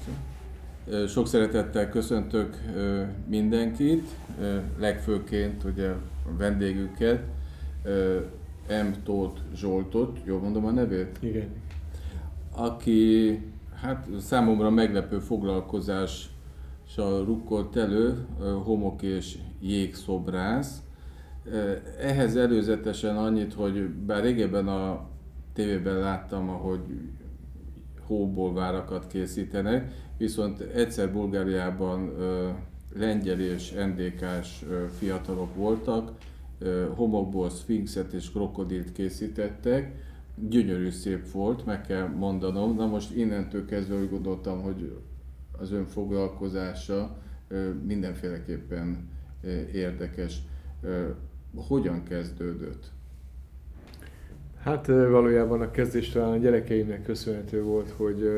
Sok szeretettel köszöntök mindenkit, legfőként ugye a vendégünket, M. Tóth Zsoltot, jól mondom a nevét? Igen. Aki hát számomra meglepő foglalkozással rukkolt elő, homok és jégszobrász. Ehhez előzetesen annyit, hogy bár régebben a tévében láttam, ahogy hóból várakat készítenek, viszont egyszer Bulgáriában lengyel és NDK-s fiatalok voltak, homokból szfinxet és krokodilt készítettek, gyönyörű szép volt, meg kell mondanom. Na most innentől kezdve úgy gondoltam, hogy az ön foglalkozása mindenféleképpen érdekes. Hogyan kezdődött? Hát valójában a kezdés talán a gyerekeimnek köszönhető volt,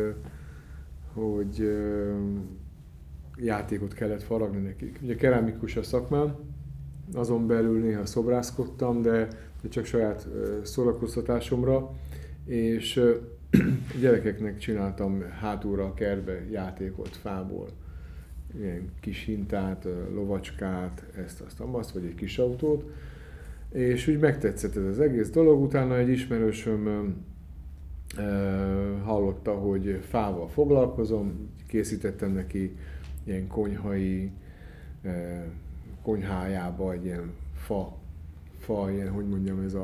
hogy játékot kellett faragni nekik. Ugye kerámikus a szakmám, azon belül néha szobrászkodtam, de csak saját szórakoztatásomra, és gyerekeknek csináltam hátulra a kertbe játékot fából. Ilyen kis hintát, lovacskát, azt, vagy egy kis autót. És úgy megtetszett ez az egész dolog. Utána egy ismerősöm hallotta, hogy fával foglalkozom, készítettem neki ilyen konyhájába egy ilyen fa, ilyen, hogy mondjam, ez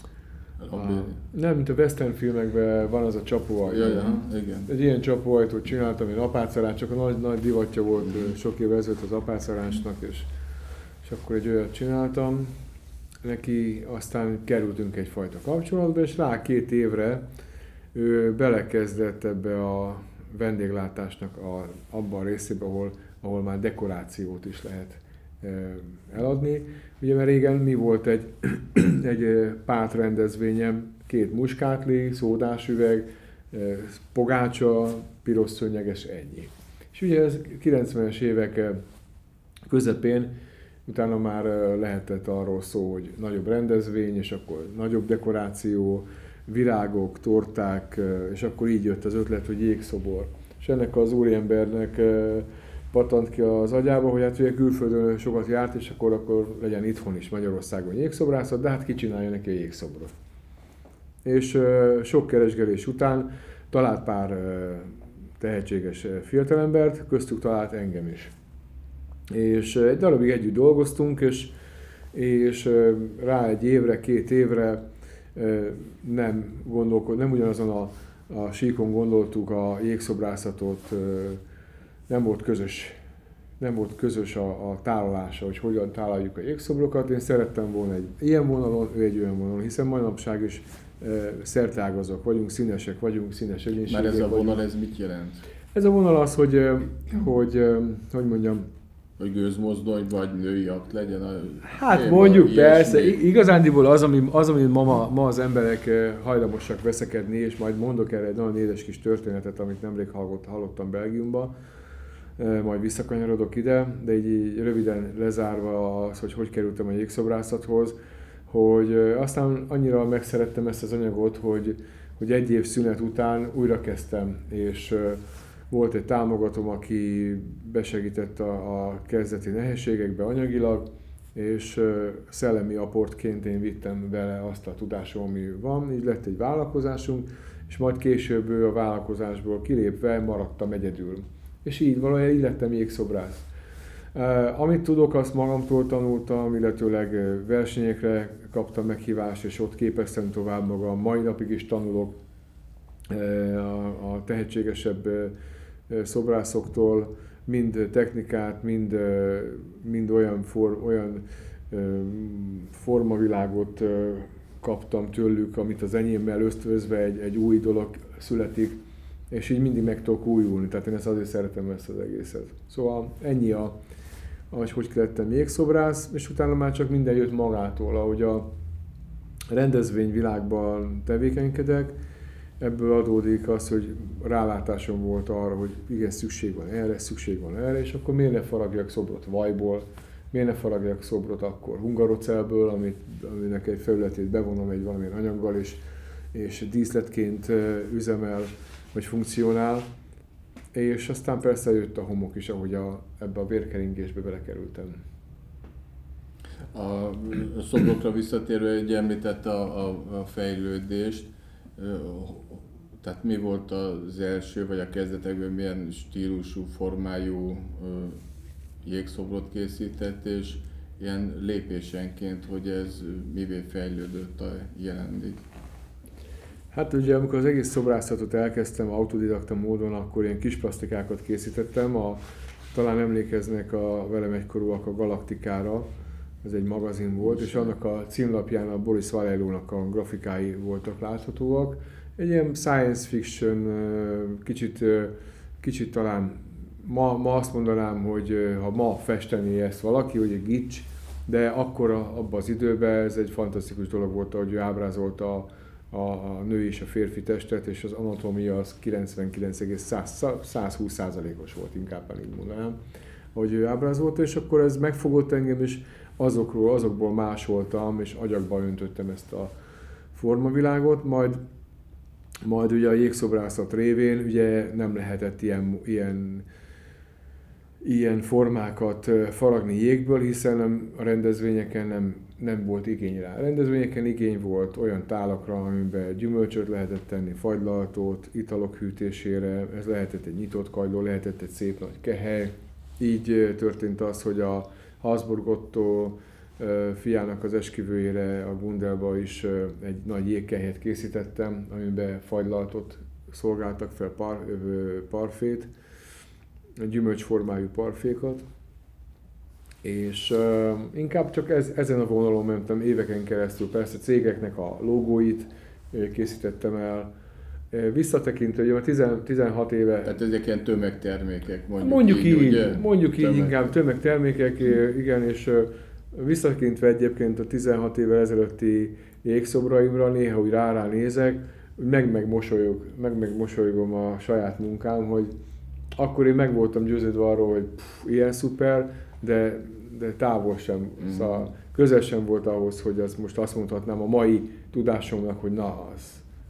nem, mint a western filmekben van az a csapóajtó. Igen. Egy ilyen csapóajtót csináltam, én apácarát, csak a nagy divatja volt sok évvel ezelőtt az apácarásnak, és akkor egy olyat csináltam neki, aztán kerültünk egyfajta kapcsolatba, és rá 2 évre ő belekezdett ebbe a vendéglátásnak abban a részébe, ahol már dekorációt is lehet eladni. Ugye mert régen mi volt egy pártrendezvényem, 2 muskátli, szódás üveg, pogácsa, piros szőnyeges, ennyi. És ugye ez 90-es évek közepén utána már lehetett arról szó, hogy nagyobb rendezvény, és akkor nagyobb dekoráció, virágok, torták, és akkor így jött az ötlet, hogy jégszobor. És ennek az úriembernek pattant ki az agyába, hogy hát ugye külföldön sokat járt, és akkor legyen itthon is Magyarországon jégszobrászat, de hát ki csinálja neki a jégszobrot. És sok keresgélés után talált pár tehetséges fiatalembert, köztük talált engem is. És egy darabig együtt dolgoztunk, és rá 1 évre, 2 évre nem ugyanazon a síkon gondoltuk a jégszobrászatot, nem volt közös a tálalása, hogy hogyan tálaljuk a jégszobrokat. Én szerettem volna egy ilyen vonalon, ő egy olyan vonalon, hiszen manapság is szerteágazók vagyunk, színesek egyéniségek. Már ez a vonal, ez mit jelent? Ez a vonal az, hogy mondjam, hogy gőzmozdony, vagy női akt legyen? Hát mondjuk persze, igazándiból az, ami ma az emberek hajlamosak veszekedni, és majd mondok erre egy nagyon édes kis történetet, amit nemrég hallottam Belgiumban, majd visszakanyarodok ide, de így röviden lezárva az, hogy kerültem a jégszobrászathoz, hogy aztán annyira megszerettem ezt az anyagot, hogy 1 év szünet után újra kezdtem, és volt egy támogatóm, aki besegített a kezdeti nehézségekbe anyagilag, és szellemi apportként én vittem vele azt a tudásom, ami van, így lett egy vállalkozásunk, és majd később a vállalkozásból kilépve maradtam egyedül. És így valójában így lettem jégszobrász. Amit tudok, azt magamtól tanultam, illetőleg versenyekre kaptam meghívást, és ott képeztem tovább magam. Mai napig is tanulok a tehetségesebb szobrászoktól, mind technikát, mind olyan formavilágot kaptam tőlük, amit az enyémmel ösztönözve egy új dolog születik, és így mindig meg tudok újulni, tehát én azért szeretem ezt az egészet. Szóval ennyi hogy lettem jégszobrász, és utána már csak minden jött magától, ahogy a rendezvényvilágban tevékenykedek, ebből adódik az, hogy rálátásom volt arra, hogy igen, szükség van erre, és akkor miért ne faragjak szobrot vajból, miért ne faragjak szobrot akkor hungarocelből, aminek egy felületét bevonom egy valamilyen anyaggal, és díszletként üzemel, vagy funkcionál. és aztán persze jött a homok is, ahogy ebbe a vérkeringésbe belekerültem. A szobrokra visszatérve, hogy említette a fejlődést, tehát mi volt az első, vagy a kezdetekben milyen stílusú, formájú jégszobrot készített, és ilyen lépésenként, hogy ez mivé fejlődött a jelenig? Hát ugye amikor az egész szobrászatot elkezdtem autodidakta módon, akkor ilyen kis plastikákat készítettem, talán emlékeznek a velem egykorúak a Galaktikára, ez egy magazin volt, és annak a címlapján a Boris Vallejo-nak a grafikái voltak láthatóak. Egy ilyen science fiction, kicsit talán ma azt mondanám, hogy ha ma festeni ezt valaki, hogy egy gics, de akkor abban az időben ez egy fantasztikus dolog volt, hogy ő ábrázolta a nő és a férfi testet, és az anatómia az 99,120%-os volt, inkább így mondanám, hogy ő ábrázolta, és akkor ez megfogott engem, és azokból másoltam, és agyakba öntöttem ezt a formavilágot, majd ugye a jégszobrászat révén ugye nem lehetett ilyen formákat faragni jégből, hiszen a rendezvényeken nem volt igény rá. A rendezvényeken igény volt olyan tálakra, amiben gyümölcsöt lehetett tenni, fagylaltot, italok hűtésére, ez lehetett egy nyitott kagyló, lehetett egy szép nagy kehely. Így történt az, hogy a Habsburg Otto fiának az esküvőjére a Gundelba is egy nagy jégkehelyet készítettem, amiben fagylaltot szolgáltak fel, parfét, gyümölcsformájú parfékat, és inkább csak ezen a vonalon mentem éveken keresztül. Persze cégeknek a logóit készítettem el, visszatekintve, hogy 16 éve... Tehát ezek ilyen tömegtermékek, mondjuk így inkább tömegtermékek, igen, és visszatekintve egyébként a 16 évvel ezelőtti jégszobraimra, néha úgy rá nézek, megmosolyogom a saját munkám, hogy akkor én meg voltam győződve arról, hogy ilyen szuper, de távol sem, szóval közel sem volt ahhoz, hogy most azt mondhatnám a mai tudásomnak, hogy na az.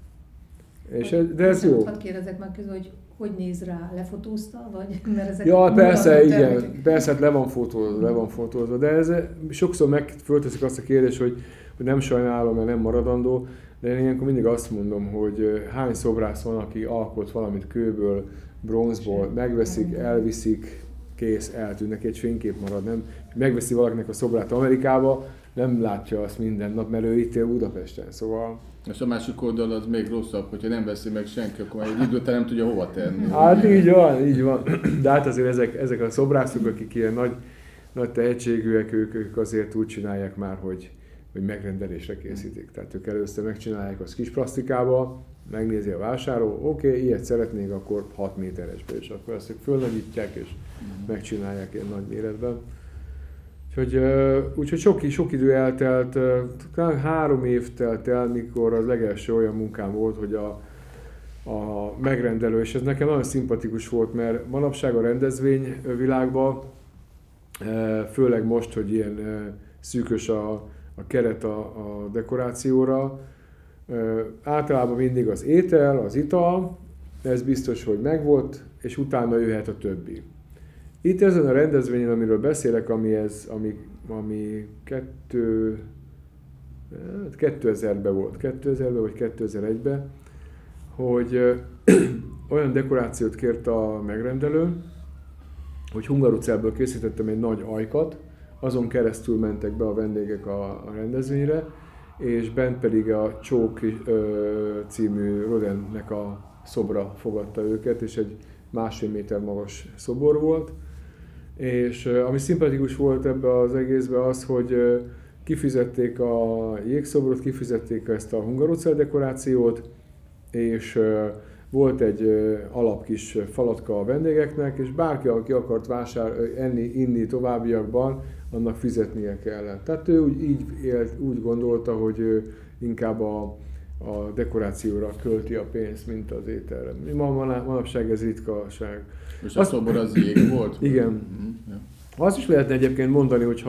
De ez jó. Hadd kérdezek meg közül, hogy néz rá? Lefotózta? Vagy? Mert ezek persze, igen. Persze, hát le van fotózva. De ez sokszor fölteszik azt a kérdést, hogy nem sajnálom, mert nem maradandó. De én ilyenkor mindig azt mondom, hogy hány szobrász van, aki alkot valamit kőből, bronzból, megveszik, elviszik, kész, eltűnnek, egy fénykép marad, nem? Megveszi valakinek a szobrát Amerikába, nem látja azt minden nap, mert ő itt él Budapesten, szóval... És a másik oldal az még rosszabb, hogyha nem veszi meg senki, akkor egy idő után nem tudja hova tenni. Hát így van. De hát azért ezek a szobrászok, akik ilyen nagy tehetségűek, ők azért úgy csinálják már, hogy megrendelésre készítik. Tehát ők először megcsinálják azt kis plastikába, megnézi a vásárló, oké, ilyet szeretnék, akkor 6 méteresbe, és akkor ezt fölnagyítják, és megcsinálják ilyen nagy méretben. Úgyhogy sok idő eltelt, 3 év telt el, mikor az legelső olyan munkám volt, hogy a megrendelő, és ez nekem nagyon szimpatikus volt, mert manapság a rendezvényvilágban, főleg most, hogy ilyen szűkös a keret a dekorációra, általában mindig az étel, az ital, ez biztos, hogy megvolt, és utána jöhet a többi. Itt ezen a rendezvényen, amiről beszélek, ami 2000-ben volt, 2000-ben vagy 2001-ben, hogy olyan dekorációt kért a megrendelő, hogy hungarocellből készítettem egy nagy ajkat, azon keresztül mentek be a vendégek a rendezvényre, és bent pedig a Csók című Rodinnek a szobra fogadta őket, és egy 1,5 méter magas szobor volt. És ami szimpatikus volt ebbe az egészben az, hogy kifizették a jégszobrot, kifizették ezt a hungarocell dekorációt, és volt egy alap kis falatka a vendégeknek, és bárki, aki akart enni, inni továbbiakban, annak fizetnie kellett. Tehát ő úgy gondolta, hogy ő inkább a dekorációra költi a pénzt, mint az ételre. Manapság ez ritkaság. És a szobor az jég volt? Igen. Azt is lehetne egyébként mondani, hogy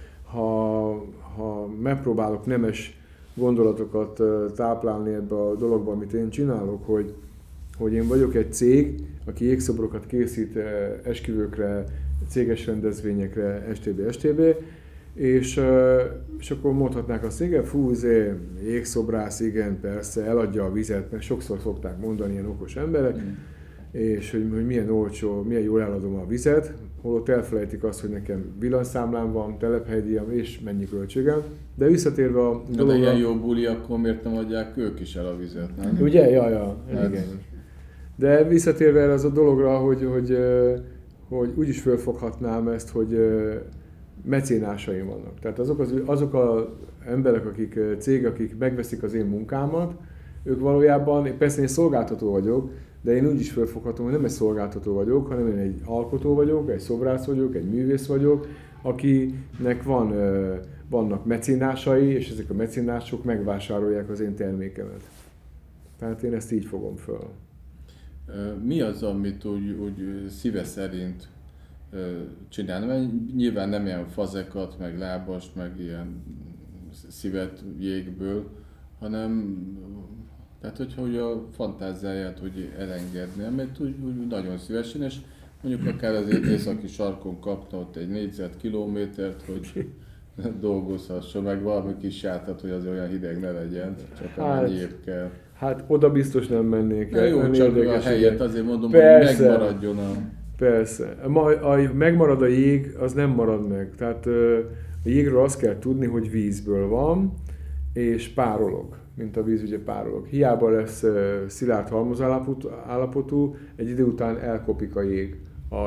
ha megpróbálok nemes gondolatokat táplálni ebbe a dologba, amit én csinálok, hogy hogy én vagyok egy cég, aki jégszobrokat készít esküvőkre, céges rendezvényekre, stb. És akkor mondhatnák azt, igen, jégszobrász, igen, persze, eladja a vizet, mert sokszor szokták mondani ilyen okos emberek, és hogy milyen olcsó, milyen jól eladom a vizet, holott elfelejtik azt, hogy nekem villanyszámlám van, telephelydíjam és mennyi költségem. De visszatérve a dologra... De ilyen jó buli, akkor miért nem adják ők is el a vizet, nem? Ugye? Ja, igen. De visszatérve erre az a dologra, hogy úgy is fölfoghatnám ezt, hogy mecénásaim vannak. Tehát azok az emberek, akik megveszik az én munkámat, ők valójában, persze én szolgáltató vagyok, de én úgy is felfoghatom, hogy nem egy szolgáltató vagyok, hanem én egy alkotó vagyok, egy szobrász vagyok, egy művész vagyok, akinek vannak mecénásai, és ezek a mecénások megvásárolják az én termékemet. Tehát én ezt így fogom föl. Mi az, amit úgy szíve szerint csinálni? Mert nyilván nem ilyen fazekat, meg lábast, meg ilyen szívet jégből, hanem tehát, hogy a fantáziáját úgy elengedni, mert úgy nagyon szívesen, és mondjuk akár az északi sarkon kapna ott egy négyzetkilométert, hogy dolgozhasson, meg valami kis sátat, hogy az olyan hideg ne legyen, csak amennyi épp kell. Hát oda biztos nem mennék el. Jó, csak a helyet azért mondom, persze, hogy megmaradjon a... Persze. Megmarad a jég, az nem marad meg. Tehát a jégről azt kell tudni, hogy vízből van, és párolog, mint a víz ugye párolog. Hiába lesz szilárd halmazállapotú, egy idő után elkopik a jég. A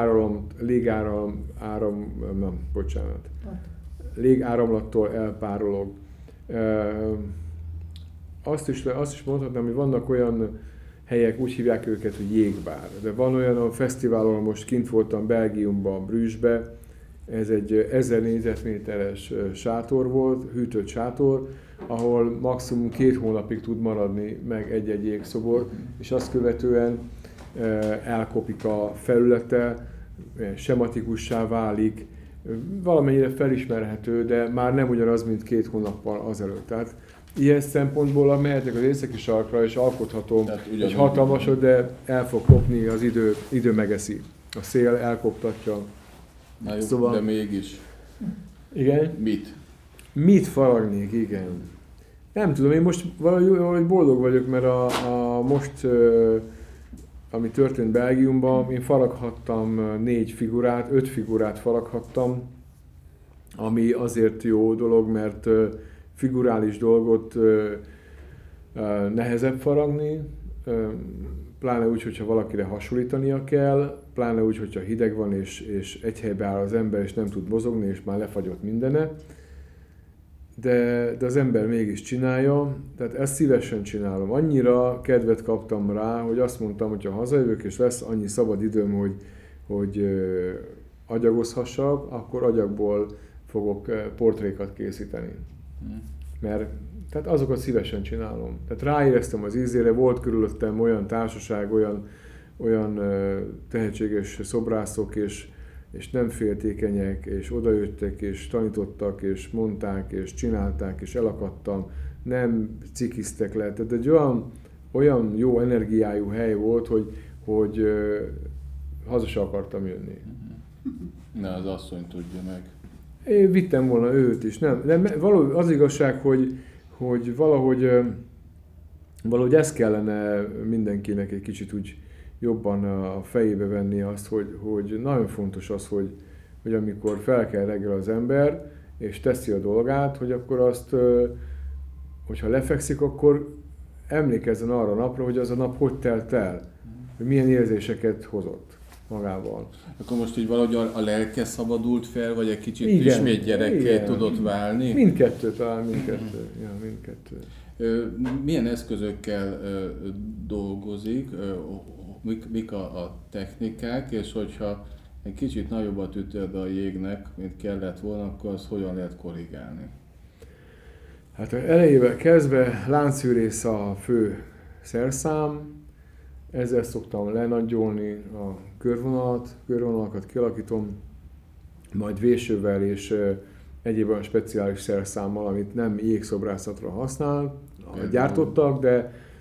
légáramlattól elpárolog. Azt is mondhatnám, hogy vannak olyan helyek, úgy hívják őket, hogy jégbár. De van olyan a fesztiválon, most kint voltam Belgiumban, Brüsszbe, ez egy 1000 négyzetméteres sátor volt, hűtött sátor, ahol maximum 2 hónapig tud maradni meg egy-egy jégszobor, és azt követően elkopik a felülete, sematikussá válik, valamennyire felismerhető, de már nem ugyanaz, mint 2 hónappal azelőtt. Tehát ilyen szempontból mehetek az északi sarkra, és alkothatom egy hatalmasot, de el fog kopni, az idő megeszi. A szél elkoptatja. Na jó, szóval, de mégis. Igen? Mit faragnék, igen. Nem tudom, én most valahogy boldog vagyok, mert most, ami történt Belgiumban, én faraghattam 5 figurát faraghattam, ami azért jó dolog, mert figurális dolgot nehezebb faragni, pláne úgy, hogyha valakire hasonlítania kell, pláne úgy, hogyha hideg van, és egy helyben áll az ember, és nem tud mozogni, és már lefagyott mindene. De az ember mégis csinálja, tehát ezt szívesen csinálom. Annyira kedvet kaptam rá, hogy azt mondtam, hogy ha hazajövök, és lesz annyi szabad időm, hogy agyagozhassak, akkor agyagból fogok portrékat készíteni. Mert tehát azokat szívesen csinálom. Tehát ráéreztem az ízére, volt körülöttem olyan társaság, olyan tehetséges szobrászok, és nem féltékenyek, és odajöttek, és tanítottak, és mondták, és csinálták, és elakadtam, nem cikiztek le. Tehát egy olyan jó energiájú hely volt, hogy haza se akartam jönni. Ne, az asszony tudja meg. Én vittem volna őt is. Nem az igazság, hogy valahogy ezt kellene mindenkinek egy kicsit úgy jobban a fejébe venni azt, hogy nagyon fontos az, hogy amikor fel kell reggel az ember, és teszi a dolgát, hogy akkor azt, hogyha lefekszik, akkor emlékezzen arra a napra, hogy az a nap hogy telt el, hogy milyen érzéseket hozott magával. Akkor most így valahogy a lelke szabadult fel, vagy egy kicsit ismét gyerekké tudott válni? Mindkettő talán, mindkettő. Milyen eszközökkel dolgozik, mik a technikák, és hogyha egy kicsit nagyobbat ütöd a jégnek, mint kellett volna, akkor azt hogyan lehet korrigálni? Hát elejével kezdve láncszűrész a fő szerszám, ezzel szoktam lenagyolni a körvonalakat kialakítom, majd vésővel és egyéb olyan speciális szerszámmal, amit nem jégszobrászatra gyártottak, de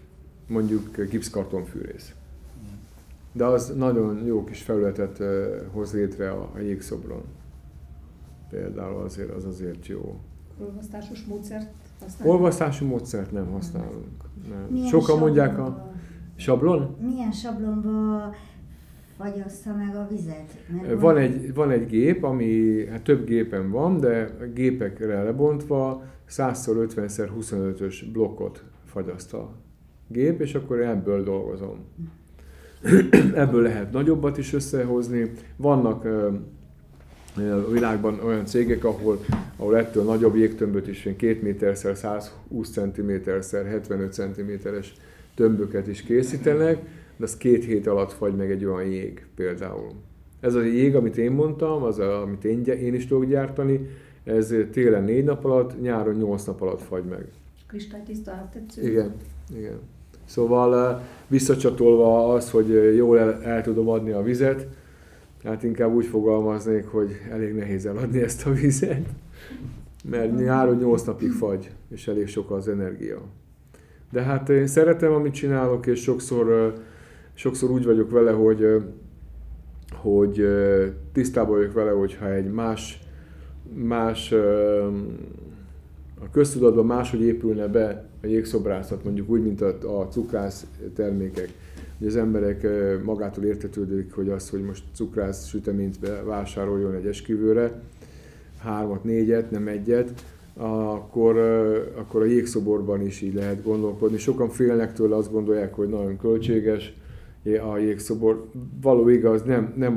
mondjuk gipszkartonfűrész. De az nagyon jó kis felületet hoz létre a jégszobron. Például az azért jó. Olvasztásos módszert használunk? Olvasztási módszert nem használunk. Nem. Sokan Sokan mondják a sablon? Milyen sablonba fagyassza meg a vizet? Van egy gép, ami hát több gépen van, de a gépekre lebontva 100x50x25-ös blokkot fagyaszt a gép, és akkor ebből dolgozom. Ebből lehet nagyobbat is összehozni. Vannak a világban olyan cégek, ahol ettől nagyobb jégtömböt is 2 méterszer 120 cm-szer 75 cm-es tömböket is készítenek, de az 2 hét alatt fagy meg egy olyan jég például. Ez a jég, amit én mondtam, az amit én is tudok gyártani, ez télen 4 nap alatt, nyáron 8 nap alatt fagy meg. Kristálytiszta áttetsző. Igen. Szóval visszacsatolva az, hogy jól el tudom adni a vizet, hát inkább úgy fogalmaznék, hogy elég nehéz eladni ezt a vizet, mert nyáron 8 napig fagy, és elég sok az energia. De hát én szeretem, amit csinálok, és sokszor úgy vagyok vele, hogy tisztában vagyok vele, hogyha egy más a köztudatban máshogy épülne be a jégszobrászat, mondjuk úgy, mint a cukrász termékek. Hogy az emberek magától értetődik, hogy most cukrász süteményt vásároljon egy esküvőre, 3-4, nem 1, akkor a jégszoborban is így lehet gondolkodni. Sokan félnek tőle, azt gondolják, hogy nagyon költséges a jégszobor. Való igaz, nem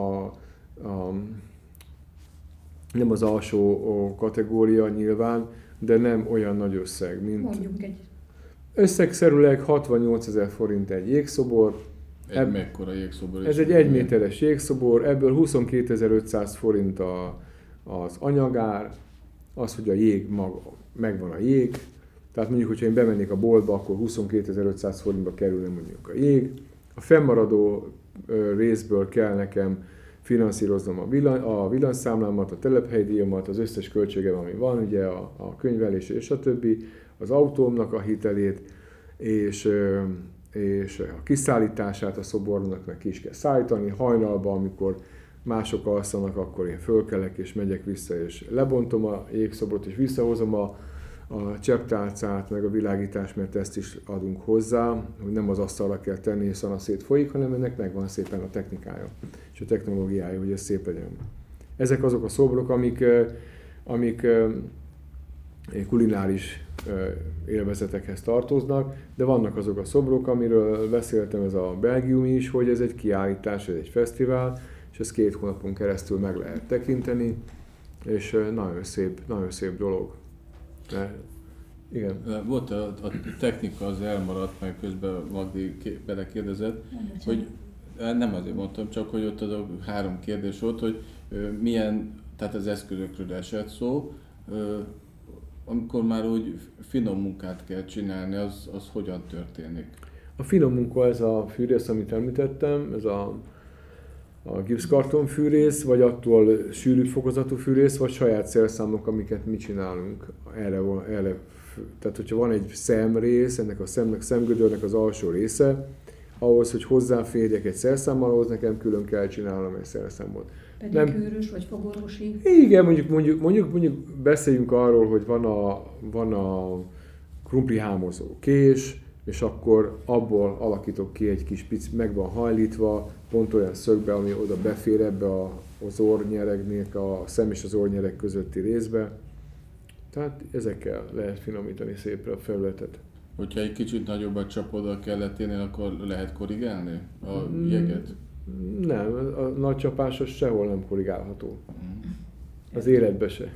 az alsó kategória nyilván, de nem olyan nagy összeg, mint... Mondjuk egy. Összegszerűleg 68 000 forint egy jégszobor. Mekkora jégszobor? Ez egy 1 méteres jégszobor, ebből 22.500 forint az anyagár, az, hogy a jég maga, megvan a jég. Tehát mondjuk, hogyha én bemennék a boltba, akkor 22.500 forintba kerülne mondjuk a jég. A fennmaradó részből kell nekem finanszíroznom a villanyszámlámat, a telephelydíjamat, az összes költségem, ami van, ugye a könyvelés és a többi, az autómnak a hitelét, és a kiszállítását a szobornak meg ki is kell szállítani. Hajnalban, amikor mások alszanak, akkor én fölkelek és megyek vissza, és lebontom a jégszobrot, és visszahozom a csepptálcát, meg a világítást, mert ezt is adunk hozzá, hogy nem az asztalra kell tenni, és szana szétfolyik, hanem ennek megvan szépen a technikája és a technológiája, hogy ez szép legyen. Ezek azok a szobrok, amik kulináris élvezetekhez tartoznak, de vannak azok a szobrok, amiről beszéltem, ez a belgiumi is, hogy ez egy kiállítás, ez egy fesztivál, és ezt 2 hónapon keresztül meg lehet tekinteni, és nagyon szép dolog. Igen. Volt a technika, az elmaradt, meg közben Magdi belekérdezett, hogy nem azért mondtam, csak hogy ott az a 3 kérdés volt, hogy milyen, tehát az eszközökről esett szó, amikor már úgy finom munkát kell csinálni, az hogyan történik? A finom munka, ez a fűrész, amit említettem, ez a gipszkarton fűrész, vagy attól sűrűbb fokozatú fűrész, vagy saját szerszámok, amiket mi csinálunk erre. Tehát, hogyha van egy szemrész, ennek a szemgödörnek az alsó része, ahhoz, hogy hozzáférjek egy szerszámmal, ahhoz nekem külön kell csinálnom egy szerszámot. Pedikűrös vagy fogorvosi? Igen, mondjuk beszéljünk arról, hogy van a krumplihámozó kés, és akkor abból alakítok ki egy kis pici, meg van hajlítva, pont olyan szögbe, ami oda befér ebbe az orrnyeregnek, a szem és az orrnyereg közötti részbe. Tehát ezekkel lehet finomítani szépre a felületet. Hogyha egy kicsit nagyobb a csapod a kelleténél, akkor lehet korrigálni a jeget? Nem, a nagy csapás az sehol nem korrigálható. Az életbe se.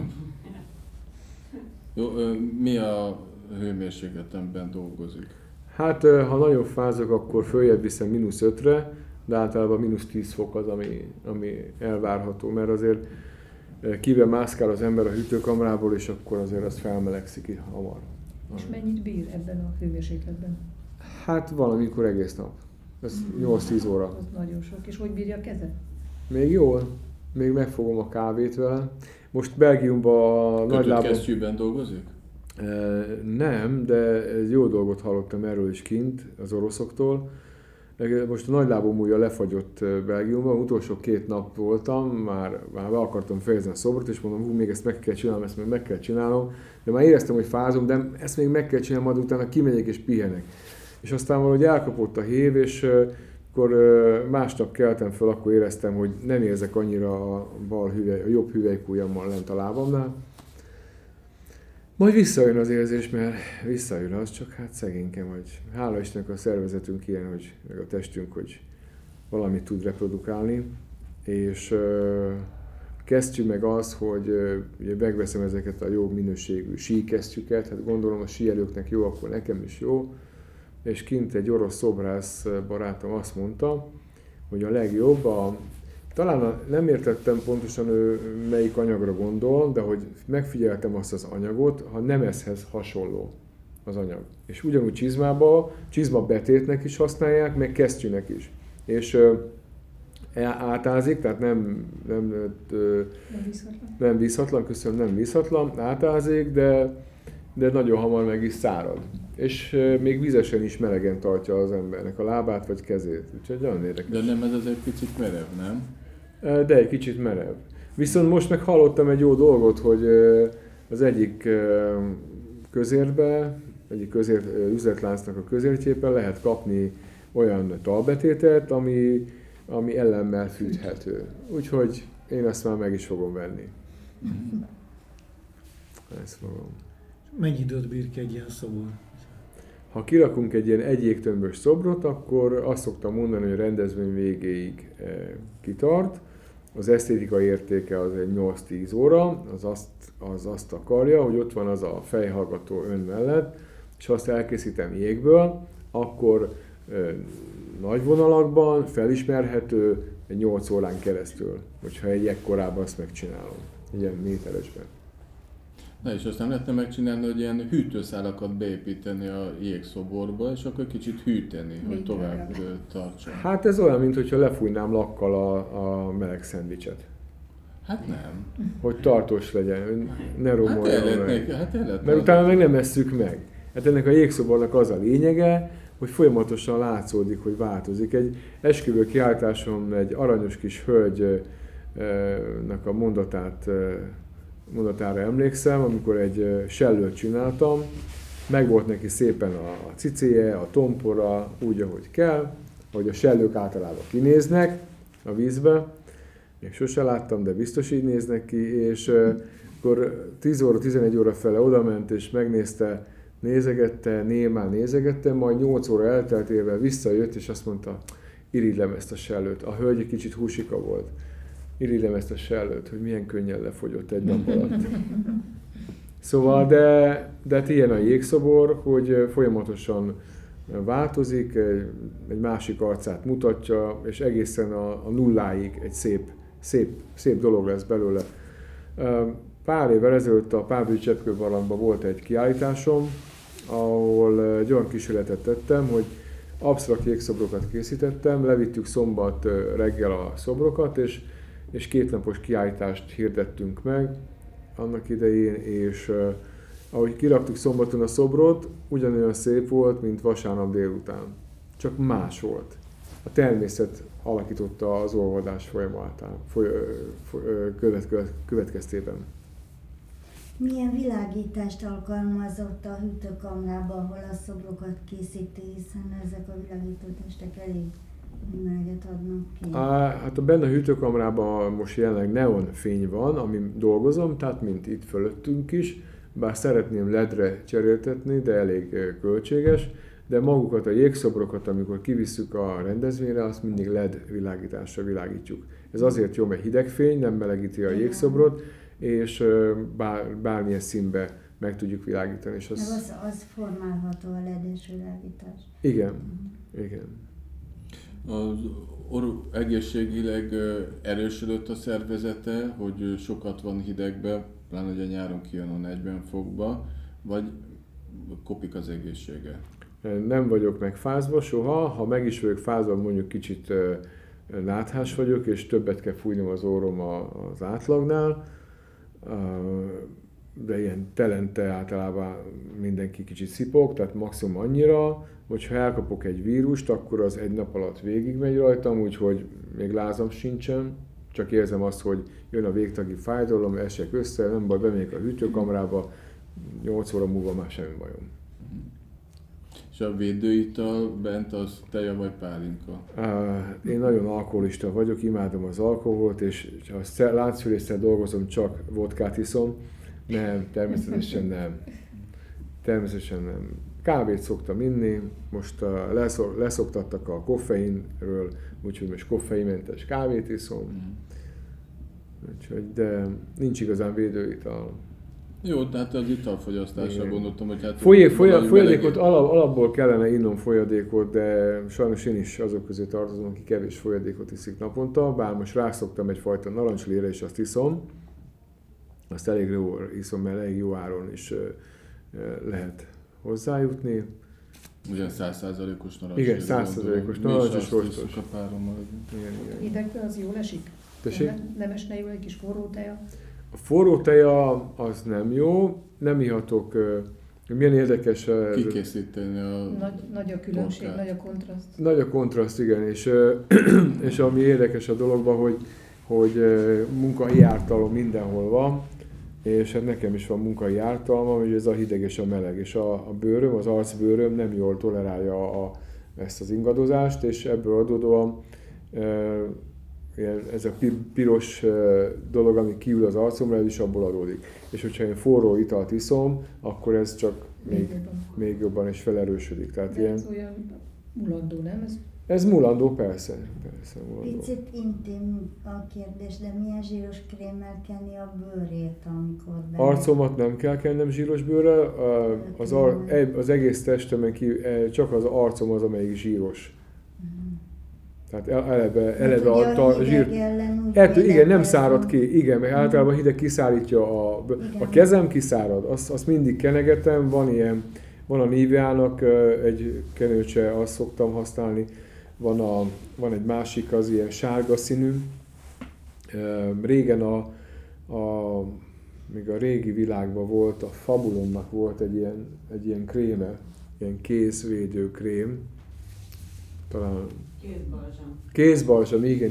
Jó, mi a hőmérséklet, amiben dolgozik? Hát, ha nagyon fázok, akkor följebb viszem -5-re, de általában -10 fok az, ami elvárható, mert azért kivel mászkál az ember a hűtőkamrából, és akkor azért az felmelegszik hamar. És mennyit bír ebben a hőmérsékletben? Hát valamikor egész nap. Ez 8-10 óra. Az nagyon sok. És hogy bírja a keze? Még jól. Még megfogom a kávét vele. Most Belgiumban a nagylábon... Kötött kesztyűben dolgozik? Nem, de jó dolgot hallottam erről is kint az oroszoktól. Most a nagylábú ujja lefagyott Belgiumban, utolsó 2 nap voltam, már be akartam fejezni a szobrot, és mondom, még ezt meg kell csinálnom, ezt még meg kell csinálnom, de már éreztem, hogy fázom, de ezt még meg kell csinálnom, majd utána kimegyek és pihenek. És aztán valahogy elkapott a hév, és akkor másnap keltem föl, akkor éreztem, hogy nem érzek annyira a jobb hüvelykujjammal lent a lábamnál. Majd visszajön az érzés, mert visszajön az, csak hát szegényken, hogy hála Istennek a szervezetünk ilyen, hogy meg a testünk, hogy valamit tud reprodukálni, és kesztyű meg az, hogy ugye megveszem ezeket a jó minőségű síkesztyüket, hát gondolom a síelőknek jó, akkor nekem is jó, és kint egy orosz szobrász barátom azt mondta, hogy a legjobb talán nem értettem pontosan ő melyik anyagra gondol, de hogy megfigyeltem azt az anyagot, ha nemezhez hasonló az anyag. És ugyanúgy csizmabetétnek is használják, meg kesztyűnek is. És átázik, tehát nem vízhatlan, köszönöm, nem vízhatlan, átázik, de nagyon hamar meg is szárad. És még vizesen is melegen tartja az embernek a lábát vagy kezét. Úgyhogy nagyon érdekes. De nem ez egy picit merev, nem? De egy kicsit merev. Viszont most meg hallottam egy jó dolgot, hogy az egyik egyik üzletláncnak a közértjében lehet kapni olyan talbetétet, ami ellennel fűthető. Úgyhogy én ezt már meg is fogom venni. Ezt fogom. Mennyi időt bír ki egy ilyen szobor? Ha kirakunk egy ilyen egyégtömbös szobrot, akkor azt szoktam mondani, hogy a rendezvény végéig kitart. Az esztétikai értéke az egy 8-10 óra, az azt akarja, hogy ott van az a fejhallgató ön mellett, és azt elkészítem jégből, akkor nagy vonalakban felismerhető egy 8 órán keresztül, hogyha egy ekkorában azt megcsinálom, ilyen méteresben. Na és azt nem lehetne megcsinálni, hogy ilyen hűtőszálakat beépíteni a jégszoborba, és akkor kicsit hűteni, hogy tovább tartson. Hát ez olyan, mintha lefújnám lakkal a meleg szendvicset. Hát nem. Hogy tartós legyen, ne romoljon meg. Hát mert utána meg nem esszük meg. Hát ennek a jégszobornak az a lényege, hogy folyamatosan látszódik, hogy változik. Egy esküvő kiáltáson egy aranyos kis hölgynek a mondatára emlékszem, amikor egy sellőt csináltam, meg volt neki szépen a cicéje, a tompora, úgy, ahogy kell, ahogy a sellők általában kinéznek a vízbe. Még sose láttam, de biztos így néznek ki, és akkor 10 óra, 11 óra fele odament, és megnézte, némán nézegette, majd 8 óra elteltével visszajött, és azt mondta, irigylem ezt a sellőt. A hölgy egy kicsit húsika volt. Irigylem ezt a sellőt, hogy milyen könnyen lefogyott egy nap alatt. Szóval, de ilyen a jégszobor, hogy folyamatosan változik, egy másik arcát mutatja, és egészen a nulláig egy szép dolog lesz belőle. Pár évvel ezelőtt a Pábri Cseppkőbarlangban volt egy kiállításom, ahol egy olyan kísérletet tettem, hogy absztrakt jégszobrokat készítettem, levittük szombat reggel a szobrokat, és 2 napos kiállítást hirdettünk meg annak idején, és ahogy kiraktuk szombaton a szobrot, ugyanolyan szép volt, mint vasárnap délután. Csak más volt. A természet alakította az olvadás következtében. Milyen világítást alkalmazott a hűtőkamrában, ahol a szobrokat készíti, hiszen ezek a világítótestek elég meleget adnak ki? Hát benne a hűtőkamrában most jelenleg neon fény van, amin dolgozom, tehát mint itt fölöttünk is, bár szeretném LED-re cseréltetni, de elég költséges, de magukat a jégszobrokat, amikor kivisszük a rendezvényre, azt mindig LED világításra világítjuk. Ez azért jó, mert hideg fény, nem melegíti a jégszobrot, és bármilyen színbe meg tudjuk világítani. És az formálható a LED-es világítás. Igen. Az egészségileg erősödött a szervezete, hogy sokat van hidegbe, pláne ugye nyáron kijön a 40 fokba, vagy kopik az egészsége? Nem vagyok megfázva soha, ha meg is vagyok fázva, mondjuk kicsit náthás vagyok, és többet kell fújnom az orrom az átlagnál. de ilyen telente általában mindenki kicsit szipog, tehát maximum annyira, hogyha elkapok egy vírust, akkor az egy nap alatt végigmegy rajtam, úgyhogy még lázam sincsen, csak érzem azt, hogy jön a végtagi fájdalom, esek össze, nem baj, bemegyek a hűtőkamrába, 8 óra múlva már semmi bajom. És a védőital bent az teja vagy pálinka? Én nagyon alkoholista vagyok, imádom az alkoholt, és ha láncfűrésszel dolgozom, csak vodkát iszom. Nem, természetesen nem. Természetesen nem. Kávét szoktam inni, most leszoktattak a koffeinről, úgyhogy most koffeinmentes kávét iszom. Úgyhogy, de nincs igazán védőital. Jó, tehát az italfogyasztásra gondoltam, hogy hát... Folyadékot, alapból kellene innom folyadékot, de sajnos én is azok közé tartozom, aki kevés folyadékot iszik naponta, bár most rászoktam egyfajta narancslére, és azt iszom. Azt elég jó iszom, mert elég jó áron is lehet hozzájutni. Ugyan 100%-os narancs. Igen, 100%-os narancs és rostos. A párommal. A hidegben az jól esik? Tessék? Nem esne jól egy kis forró teja? A forró teja az nem jó, nem ihatok. Milyen érdekes... Kikészíteni a... Nagy a különbség, torkát. nagy a kontraszt. Nagy a kontraszt, igen, és ami érdekes a dologban, hogy munkai ártalom mindenhol van, és hát nekem is van munkai ártalmam, hogy ez a hideg és a meleg, és a bőröm, az arcbőröm nem jól tolerálja ezt az ingadozást, és ebből adódóan ez a piros dolog, ami kiül az arcomra, ez is abból adódik. És hogyha én forró italt iszom, akkor ez csak még jobban is felerősödik. Tehát de ez olyan mulandó, nem? Ez mulandó, persze mulandó. Picit intim a kérdés, de milyen zsíros krémmel kenni a bőrét, amikor Arcomat nem kell kennem zsíros bőrrel, az egész testemen csak az arcom az, amelyik zsíros. Tehát eleve a zsír... Igen, nem szárad ki, igen, mert általában hideg kiszárítja a kezem kiszárad, azt mindig kenegetem, van a Niveának egy kenőcse, azt szoktam használni, van egy másik, az ilyen sárga színű. Régen még a régi világban volt, a Fabulonnak volt egy ilyen kréme, ilyen kézvédő krém, talán Kézbalzsam, igen.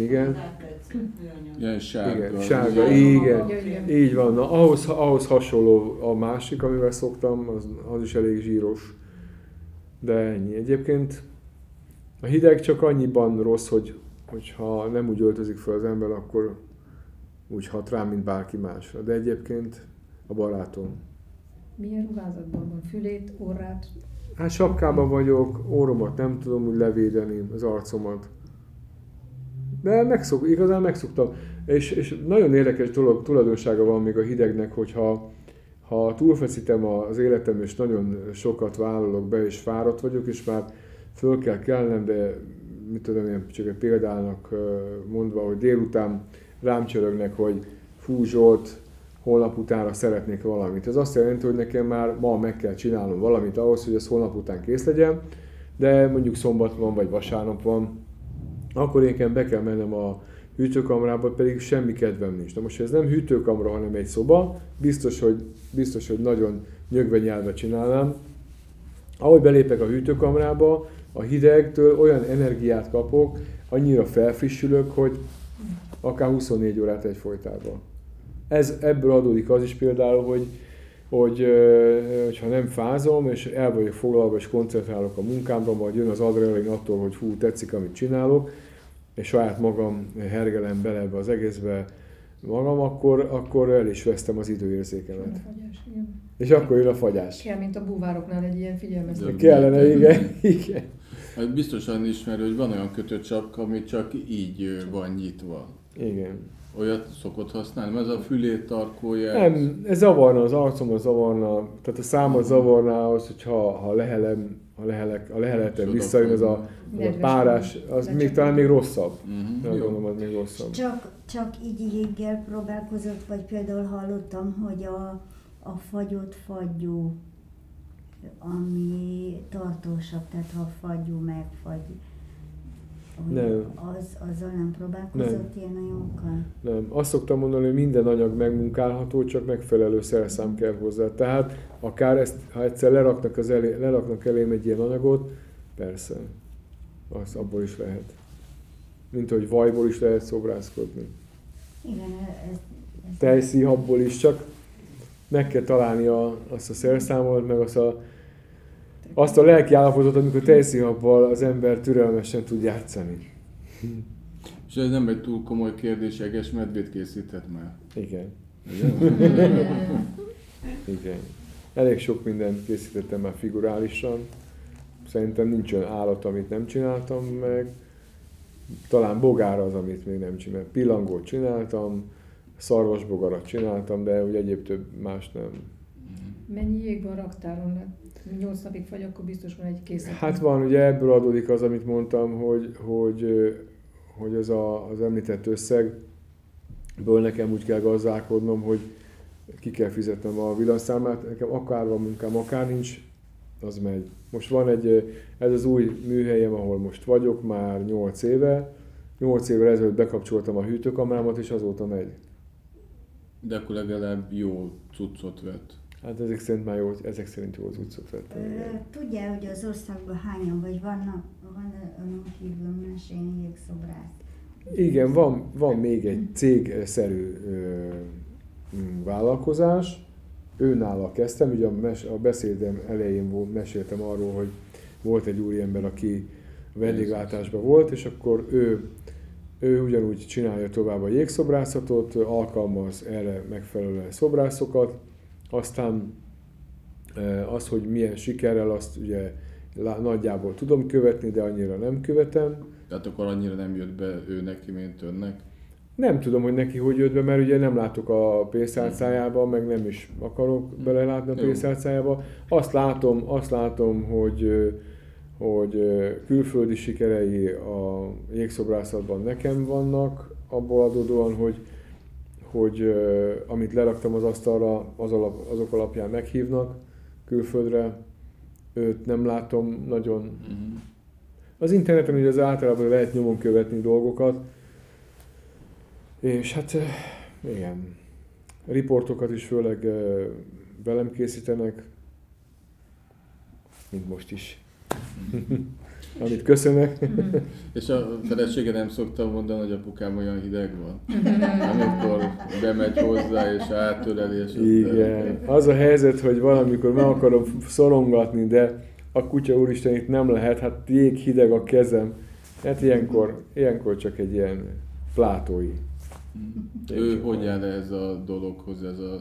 Ilyen sárga. Igen, sárga, igen. Így van. Na, ahhoz hasonló a másik, amivel szoktam, az is elég zsíros. De ennyi. Egyébként a hideg csak annyiban rossz, hogy ha nem úgy öltözik fel az ember, akkor úgy hat rá, mint bárki másra. De egyébként a barátom. Milyen ruházatban van? Fülét, orrát? Hát sapkában vagyok, orromat nem tudom úgy levédeni, az arcomat. De igazán megszoktam. És nagyon érdekes tulajdonsága van még a hidegnek, hogyha túlfeszítem az életem, és nagyon sokat vállalok be, és fáradt vagyok, és már föl kell kelnem, de mit tudom én, csak egy példának mondva, hogy délután rám csörögnek, hogy fú Zsolt, holnap utánra szeretnék valamit. Ez azt jelenti, hogy nekem már ma meg kell csinálnom valamit ahhoz, hogy ez holnap után kész legyen, de mondjuk szombat van, vagy vasárnap van, akkor én be kell mennem a hűtőkamrába, pedig semmi kedvem nincs. Na most ez nem hűtőkamra, hanem egy szoba, biztos, hogy nagyon nyögvenyelve csinálnám. Ahogy belépek a hűtőkamrába, a hidegtől olyan energiát kapok, annyira felfrissülök, hogy akár 24 órát egyfolytában. Ebből adódik az is például, hogyha nem fázom, és el vagyok foglalva, és koncentrálok a munkámra, majd jön az adrenalin attól, hogy fú, tetszik, amit csinálok, és saját magam hergelem bele ebbe az egészbe magam, akkor el is vesztem az időérzékemet. És akkor jön a fagyás. Kell, mint a búvároknál egy ilyen figyelmeztető. Kellene, igen. Hát biztosan ismerő, hogy van olyan kötött sapka, ami csak így van nyitva. Igen. Olyat szokott használni, ez a fülét tarkója. Nem, ez zavarna, az arcomat zavarna, tehát a számat zavarná az, hogyha a leheletem visszajön, az a párás, az talán még rosszabb. Gondolom, az még rosszabb. Csak így jéggel próbálkozott, vagy például hallottam, hogy a fagyott fagyú, ami tartósabb, tehát ha a fagyú megfagy. Nem. Azzal nem próbálkozott ilyen anyagokkal? Nem. Azt szoktam mondani, hogy minden anyag megmunkálható, csak megfelelő szerszám kell hozzá. Tehát akár ezt, ha egyszer leraknak elém egy ilyen anyagot, persze, az abból is lehet. Mint hogy vajból is lehet szobrászkodni. Igen, Tejszínhabból is, csak meg kell találni azt a szerszámot, meg azt a lelki állapotot, amikor tejszínhabbal az ember türelmesen tud játszani. És ez nem egy túl komoly kérdés, eges medvét készíthet már? Igen. Igen. Elég sok mindent készítettem már figurálisan. Szerintem nincs olyan állat, amit nem csináltam meg. Talán bogár az, amit még nem csináltam. Pillangót csináltam, szarvasbogarat csináltam, de úgy egyéb több más nem. Mennyi jég van raktáron? 8 napig fagy, akkor biztos van egy készlet. Hát van, ugye ebből adódik az, amit mondtam, hogy az említett összegből nekem úgy kell gazdálkodnom, hogy ki kell fizetnem a villanyszámlát. Nekem akár van munkám, akár nincs, az megy. Most van ez az új műhelyem, ahol most vagyok már 8 éve. 8 évvel ezelőtt bekapcsoltam a hűtőkamrámat, és azóta megy. De akkor legalább jó cuccot vett. Hát ezek szerint jó cuccot vettem. Tudja, hogy az országban hányan, vagy van önök kívül más ilyen jégszobrász? Igen, van még egy cégszerű vállalkozás. Őnála kezdtem, ugye a beszédem elején meséltem arról, hogy volt egy úriember, aki vendéglátásban volt, és akkor ő ugyanúgy csinálja tovább a jégszobrászatot, alkalmaz erre megfelelően szobrászokat, aztán az, hogy milyen sikerrel, azt ugye nagyjából tudom követni, de annyira nem követem. Tehát akkor annyira nem jött be ő neki, mint önnek? Nem tudom, hogy neki hogy jött be, mert ugye nem látok a pénztárcájába, meg nem is akarok belelátni a pénztárcájába. Azt látom, hogy külföldi sikerei a jégszobrászatban nekem vannak, abból adódóan, hogy amit leraktam az asztalra, azok alapján meghívnak külföldre. Őt nem látom nagyon. Az interneten ugye az általában lehet nyomon követni dolgokat, és hát igen, riportokat is főleg velem készítenek, mint most is. Amit köszönök. És a felesége nem szokta mondani, hogy apukám olyan hideg van? Amikor bemegy hozzá és átöleli. És igen. Az a helyzet, hogy valamikor meg akarom szorongatni, de a kutya úristen itt nem lehet, hát jéghideg a kezem. Hát ilyenkor csak egy ilyen plátói. Ő hogy áll ez a dologhoz,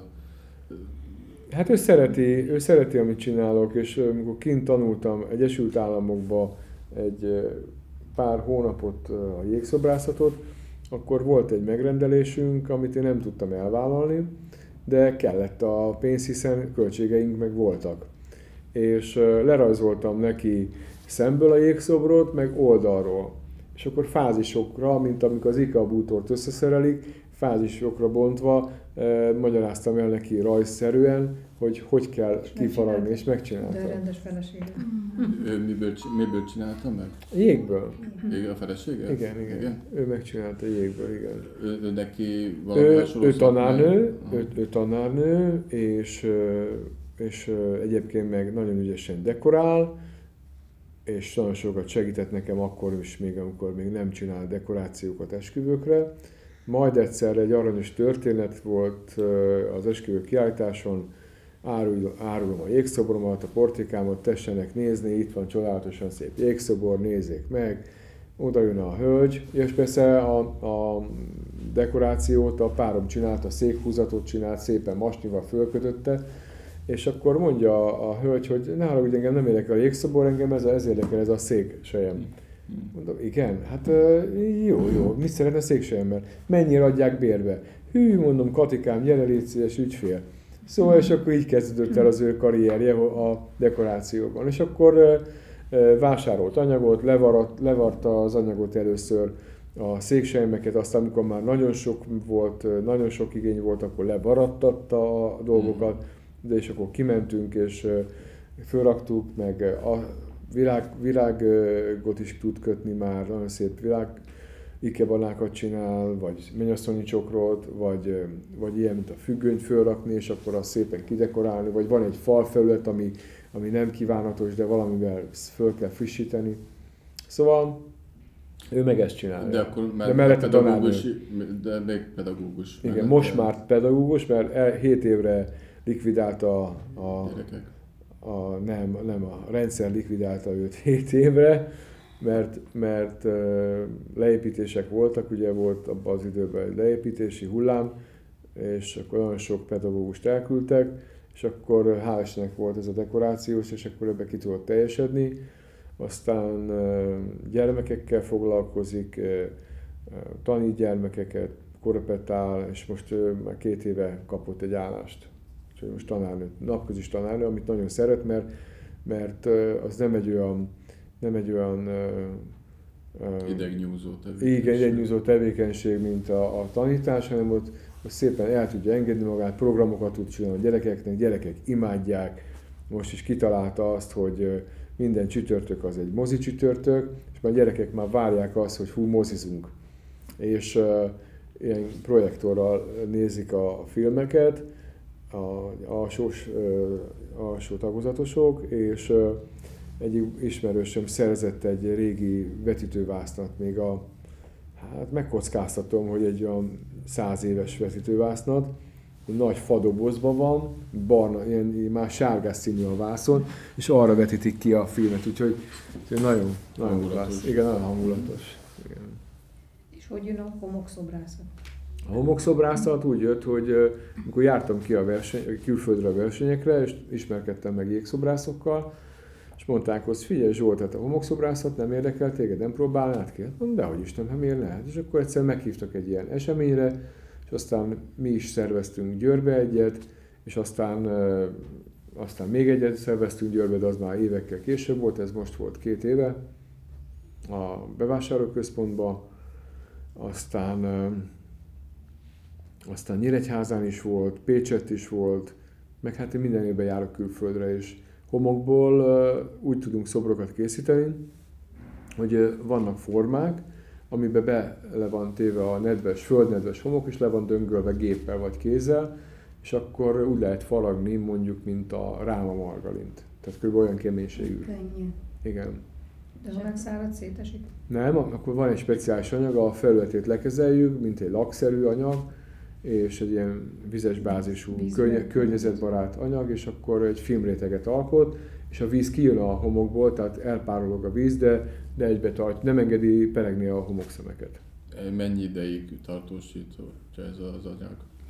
Hát ő szereti, amit csinálok, és amikor kint tanultam Egyesült Államokban egy pár hónapot a jégszobrászatot, akkor volt egy megrendelésünk, amit én nem tudtam elvállalni, de kellett a pénz, hiszen költségeink meg voltak. És lerajzoltam neki szemből a jégszobrot, meg oldalról. És akkor fázisokra, mint amikor az IKEA bútort összeszerelik, fázisokra bontva magyaráztam el neki rajzszerűen, hogy kell kifaragni, és megcsináltam. De rendes felesége. Ő miből csinálta meg? Jégből. A felesége? Igen. Ő megcsinálta jégből, igen. Ő neki valami hasonló? Ő tanárnő, és egyébként meg nagyon ügyesen dekorál, és nagyon sokat segített nekem akkor is, még amikor még nem csinál dekorációkat esküvőkre. Majd egyszer egy aranyos történet volt az esküvő kiállításon, árulom a jégszobromat, a portikámat, tessenek nézni, itt van csodálatosan szép jégszobor, nézzék meg. Oda jön a hölgy, és persze a dekorációt a párom csinálta, székhúzatot csinált, szépen masnival fölkötötte, és akkor mondja a hölgy, hogy ne haragudj, engem nem érdekel a jégszobor, engem ez érdekel, ez a széksejem. Mondom, igen, hát jó, mit szeretne széksejemmel? Mennyire adják bérbe? Hű, mondom, Katikám, gyere, légy szíves, ügyfél. Szóval, és akkor így kezdődött el az ő karrierje a dekorációban. És akkor vásárolt anyagot, levarta az anyagot először, a széksejmeket, aztán amikor már nagyon sok igény volt, akkor levaradtatta a dolgokat, de és akkor kimentünk, és fölraktuk, meg virágot is tud kötni már, nagyon szép ikebanákat csinál, vagy mennyasszonyi csokrot, vagy ilyen, mint a függönyt fölrakni, és akkor azt szépen kidekorálni, vagy van egy falfelület, ami nem kívánatos, de valamivel föl kell frissíteni. Szóval ő meg ezt csinálja. De akkor de mellette pedagógus, de még pedagógus. Igen, mellette. most már pedagógus, mert 7 évre likvidálta a rendszer likvidálta őt 7 évre, mert leépítések voltak, ugye volt abban az időben egy leépítési hullám, és akkor nagyon sok pedagógust elküldtek, és akkor hál' Istennek volt ez a dekorációs, és akkor ebbe ki tudott teljesedni. Aztán gyermekekkel foglalkozik, tanít gyermekeket, korepetál, és most már 2 éve kapott egy állást. Úgyhogy most tanárnő, napközis tanárnő, amit nagyon szeret, mert az nem egy olyan idegnyújtó tevékenység. Igen, idegnyújtó tevékenység, mint a tanítás, hanem ott szépen el tudja engedni magát, programokat tud csinálni a gyerekeknek, gyerekek imádják. Most is kitalálta azt, hogy minden csütörtök az egy mozi csütörtök, és már a gyerekek már várják azt, hogy mozizunk. És ilyen projektorral nézik a filmeket, alsó tagozatosok, és egyik ismerősöm szerzett egy régi vetítővásznat, még megkockáztatom, hogy egy olyan 100 éves vetítővásznat, nagy fadobozban van, barna, ilyen már sárgás színű a vászon, és arra vetítik ki a filmet, úgyhogy nagyon hangulatos. Igen, nagyon hangulatos. Igen. És hogy jön a homokszobrászat? A homokszobrászat úgy jött, hogy amikor jártam ki külföldre a versenyekre, és ismerkedtem meg jégszobrászokkal, és mondták, hogy figyelj Zsolt, hát a homokszobrászat nem érdekel téged, nem próbálnád ki? Mondom, dehogy is nem, miért lehet? És akkor egyszer meghívtak egy ilyen eseményre, és aztán mi is szerveztünk Győrbe egyet, és aztán még egyet szerveztünk Győrbe, de az már évekkel később volt, ez most volt 2 éve a bevásárlóközpontban, aztán Nyíregyházán is volt, Pécsett is volt, meg hát én minden évben járok külföldre, és homokból úgy tudunk szobrokat készíteni, hogy vannak formák, amiben bele van téve a földnedves homok, és le van döngölve géppel vagy kézzel, és akkor úgy lehet faragni, mondjuk, mint a ráma margalint. Tehát kb. Olyan keménységű. Könnyű. Igen. De ha megszárad, szétesik? Nem, akkor van egy speciális anyag, a felületét lekezeljük, mint egy lakszerű anyag, és egy ilyen vizes bázisú, környezetbarát anyag, és akkor egy filmréteget alkot, és a víz kijön a homokból, tehát elpárolog a víz, de egybe tart, nem engedi peregni a homokszemeket. Mennyi ideig tartósító ez az anyag?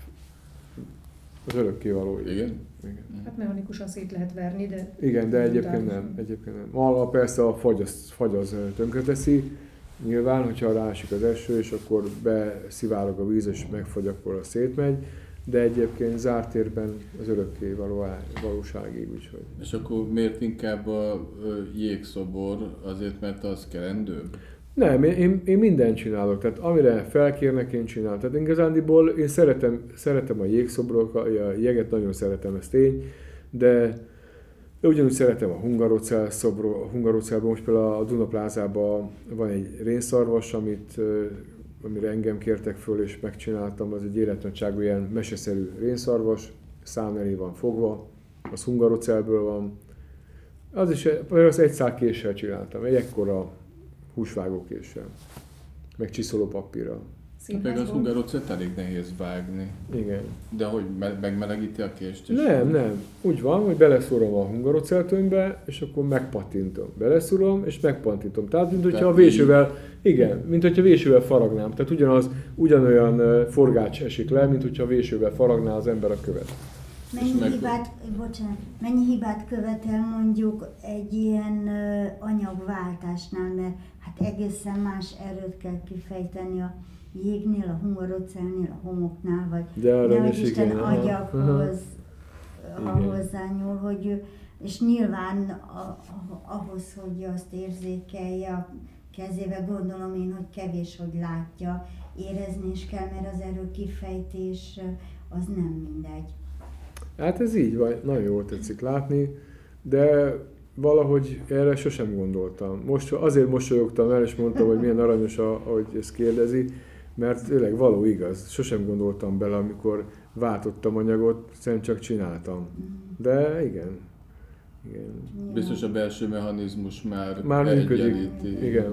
Az örökkévaló. Igen? Hát mechanikusan szét lehet verni, de... Igen, de egyébként nem. Persze a fagy az tönkreteszi, nyilván, hogyha ráesik az eső, és akkor beszivárog a víz, és megfagy, akkor az szétmegy, de egyébként zárt térben az örökké valóságig, úgyhogy. És akkor miért inkább a jégszobor? Azért, mert az kerendőbb? Nem, én mindent csinálok, tehát amire felkérnek, én csinálom. Tehát igazándiból én szeretem a jégszobrok, a jeget nagyon szeretem, ez tény, de ugyanúgy szeretem a hungarocell szobrot, a hungarocellban most például a Dunaplázában van egy rénszarvas, amire engem kértek föl, és megcsináltam, az egy életnagyságú ilyen meseszerű rénszarvas, szám elé van fogva, az hungarocellből van. Az is, az egy szál késsel csináltam, egy ekkora húsvágókéssel, meg csiszolópapírral. Meg az hungarocelt elég nehéz vágni. Igen. De hogy megmelegíti a kést? Nem. Úgy van, hogy beleszúrom a hungaroceltömbbe, és akkor megpattintom. Beleszúrom, és megpattintom. Tehát, mint hogyha a vésővel, mint hogyha vésővel faragnám. Tehát ugyanolyan forgács esik le, mint hogyha a vésővel faragná az ember a követ. Mennyi hibát követel mondjuk egy ilyen anyagváltásnál, mert hát egészen más erőt kell kifejteni a jégnél, a hungarocellnél, a homoknál, vagy nehogy Isten agyakhoz, ha hozzányúl, hogy, és nyilván ahhoz, hogy azt érzékelje a kezével, gondolom én, hogy kevés, hogy látja, érezni is kell, mert az erőkifejtés az nem mindegy. Hát ez így van, nagyon jól tetszik látni, de valahogy erre sosem gondoltam. Most azért mosolyogtam el, és mondtam, hogy milyen aranyos, ahogy ezt kérdezi, mert tényleg való igaz. Sosem gondoltam bele, amikor váltottam anyagot, hiszen csak csináltam. De igen. Biztos a belső mechanizmus már működik. egyenlíti. Igen.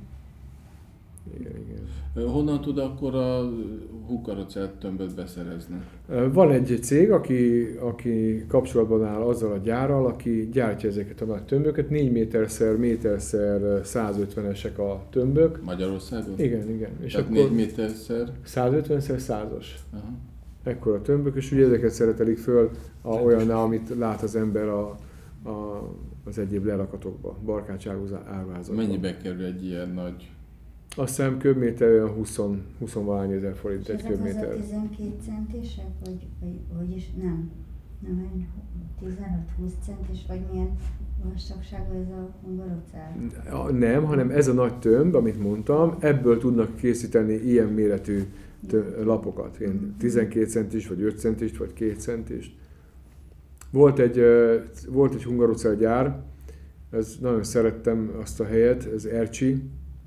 Honnan tud akkor a húkarocelt tömböt beszerezni? Van egy cég, aki kapcsolatban áll azzal a gyárral, aki gyártja ezeket a nagy tömböket. 4 méterszer 150-esek a tömbök. Magyarországon? Igen. És tehát akkor 4 méterszer? 150-szer 100-as. Ekkora tömbök, és ugye ezeket szeretelik föl olyanná, amit lát az ember az egyéb lerakatokba, barkács árvázatban. Mennyibe kerül egy ilyen nagy? És Azt hiszem köbméter olyan 20-valány ezer forint egy ezek köbméter. azok 12 centisek, vagy is nem 15-20 centis, vagy milyen vastagságú ez a hungarocell? Nem, hanem ez a nagy tömb, amit mondtam, ebből tudnak készíteni ilyen méretű lapokat. Ilyen 12 centis, vagy 5 centist, vagy 2 centist. Volt egy hungarocell gyár, nagyon szerettem azt a helyet, ez Ercsi.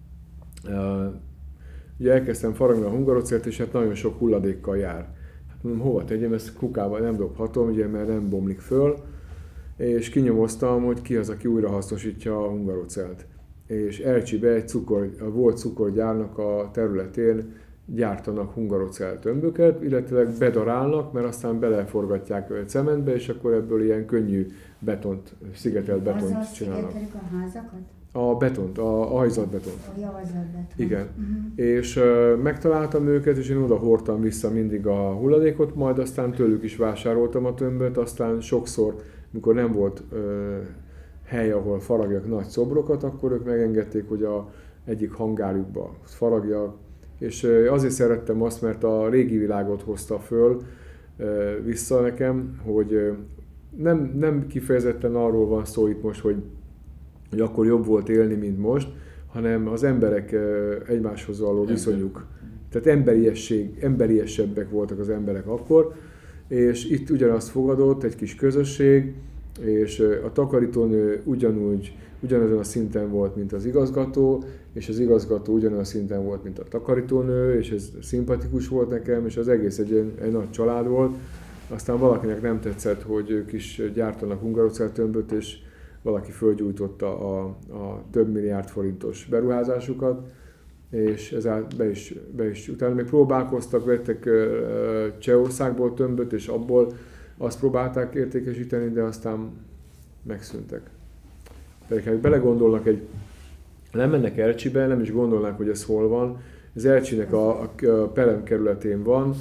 Ugye elkezdtem faragni a hungarocellt, és hát nagyon sok hulladékkal jár. Hát mondom, hova tegyem, ezt kukába nem dobhatom, ugye, mert nem bomlik föl. És kinyomoztam, hogy ki az, aki újra hasznosítja a hungarocellt. És Ercsibe volt cukorgyárnak a területén gyártanak hungarocell tömböket, illetve bedarálnak, mert aztán beleforgatják cementbe, és akkor ebből ilyen könnyű szigetelt betont csinálnak. Azzal szigetelik a házakat? A betont, a hajzatbetont. A javazatbetont. Igen. És megtaláltam őket, és én oda hordtam vissza mindig a hulladékot, majd aztán tőlük is vásároltam a tömböt, aztán sokszor, mikor nem volt hely, ahol faragjak nagy szobrokat, akkor ők megengedték, hogy egyik hangárjukba faragjak, és azért szerettem azt, mert a régi világot hozta föl vissza nekem, hogy nem kifejezetten arról van szó itt most, hogy akkor jobb volt élni, mint most, hanem az emberek egymáshoz való viszonyuk. Tehát emberiesebbek voltak az emberek akkor, és itt ugyanazt fogadott egy kis közösség, és a takarítónő ugyanazon a szinten volt, mint az igazgató, és az igazgató ugyanazon a szinten volt, mint a takarítónő, és ez szimpatikus volt nekem, és az egész egy nagy család volt. Aztán valakinek nem tetszett, hogy ők is gyártanak hungarocell tömböt, és valaki fölgyújtotta a több milliárd forintos beruházásukat, és ezzel be is utána még próbálkoztak, vettek Csehországból tömböt, és abból azt próbálták értékesíteni, de aztán megszűntek. Pedig ha belegondolnak, nem mennek Ercsibe, nem is gondolnák, hogy ez hol van. Az Ercsinek a Pelem kerületén van,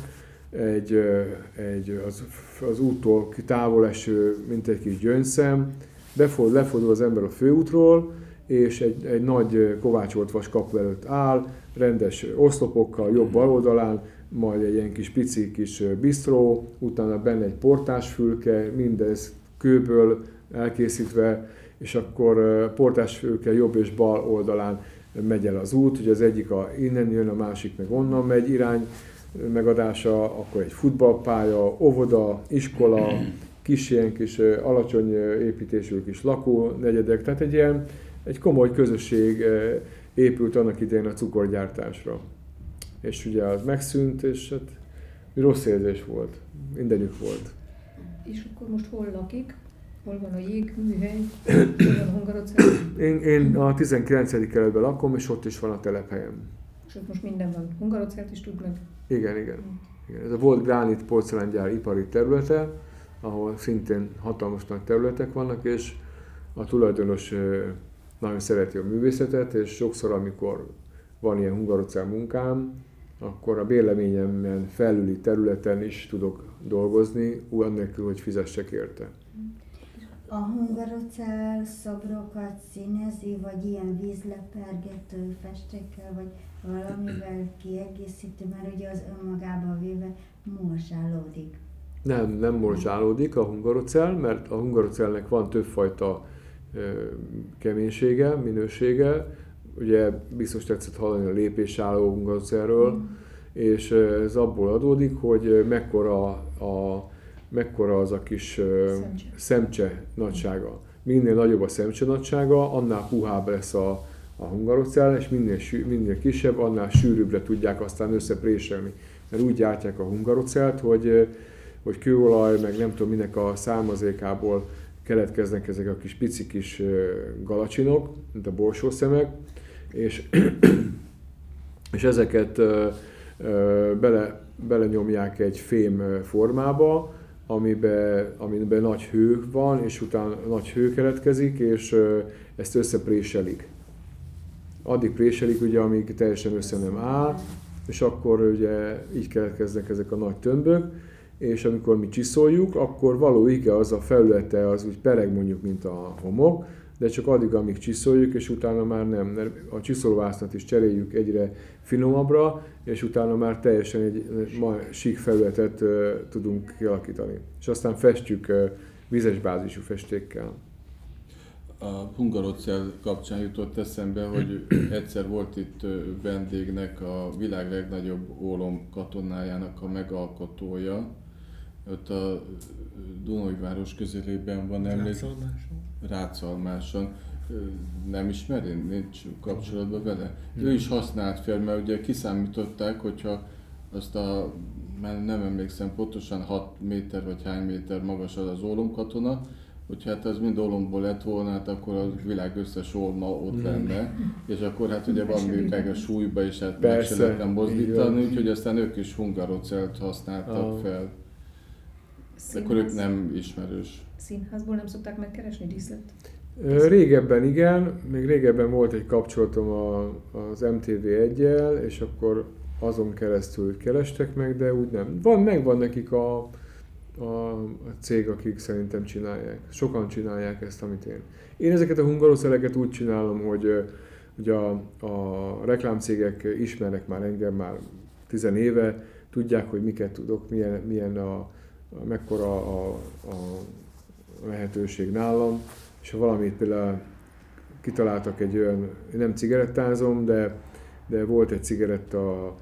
az úttól távol eső, mint egy kis gyöngyszem, lefordul az ember a főútról, és egy nagy kovácsolt vas kapu előtt áll, rendes oszlopokkal jobb-bal oldalán, majd egy ilyen pici kis bisztró, utána benne egy portásfülke, mindez kőből elkészítve, és akkor portásfülke jobb és bal oldalán megy el az út, ugye az egyik innen jön, a másik meg onnan megy irány megadása, akkor egy futballpálya, óvoda, iskola, ilyen kis alacsony építésű kis lakónegyedek, tehát egy komoly közösség épült annak idején a cukorgyártásra. És ugye az megszűnt, és hát rossz érzés volt, mindenük volt. És akkor most hol lakik? Hol van a jégműhely? Hol van a hungarocell? Én a 19. kerületben lakom, és ott is van a telephelyem. És ott most minden van. Hungarocellt is tud meg? Igen. Ez a volt Gránit porcelángyár ipari területe, ahol szintén hatalmas nagy területek vannak, és a tulajdonos nagyon szereti a művészetet, és sokszor, amikor van ilyen hungarocell munkám, akkor a bérleményemen felüli területen is tudok dolgozni, annélkül, hogy fizessek érte. A hungarocell szobrokat színezi, vagy ilyen vízlepergető festékkel, vagy valamivel kiegészíti, mert ugye az önmagába véve morzsálódik. Nem morzsálódik a hungarocell, mert a hungarocellnek van többfajta keménysége, minősége. Ugye biztos tetszett hallani a lépésálló hungarocellről, és ez abból adódik, hogy mekkora az a kis szemcse nagysága. minél nagyobb a szemcse nagysága, annál puhább lesz a hungarocell, és minél kisebb, annál sűrűbbre tudják aztán összepréselni. Mert úgy gyártják a hungarocellt, hogy kőolaj, meg nem tudom minek a származékából keletkeznek ezek a kis pici kis galacsinok, mint a borsószemek, és ezeket belenyomják egy fém formába, amiben nagy hő van, és utána nagy hő keletkezik, és ezt összepréselik. Addig préselik, ugye, amíg teljesen össze nem áll, és akkor ugye így keletkeznek ezek a nagy tömbök, és amikor mi csiszoljuk, akkor való ige az a felülete az úgy pereg mondjuk, mint a homok, de csak addig, amíg csiszoljuk, és utána már nem, mert a csiszolóvásznat is cseréljük egyre finomabbra, és utána már teljesen egy sík felületet tudunk kialakítani. És aztán festjük vízes bázisú festékkel. A hungarocell kapcsán jutott eszembe, hogy egyszer volt itt vendégnek a világ legnagyobb ólom katonájának a megalkotója. Ott a Dunajváros közelében van, Rácalmáson. Nem ismeri? Nincs kapcsolatban vele? Ő is használt fel, mert ugye kiszámították, hogyha azt már nem emlékszem pontosan 6 méter vagy hány méter magas az ólomkatona, hogy hát az mind ólomból lett volna, hát akkor a világ összes ólma ott lenne, és akkor hát ugye van még meg a súlyba, és hát meg se lehetne mozdítani, úgyhogy aztán ők is hungarocellt használtak fel. De akkor ők nem ismerős. Színházból nem szokták megkeresni díszlet? Régebben igen, még régebben volt egy kapcsolatom az MTV1-jel, és akkor azon keresztül kerestek meg, de úgy nem. Megvan nekik a cég, akik szerintem csinálják. Sokan csinálják ezt, amit én. Én ezeket a hungarocelleket úgy csinálom, hogy a reklámcégek ismernek már engem már 10 éve, tudják, hogy miket tudok, mekkora a lehetőség nálam, és ha valamit például kitaláltak egy olyan, én nem cigarettázom, de volt egy cigaretta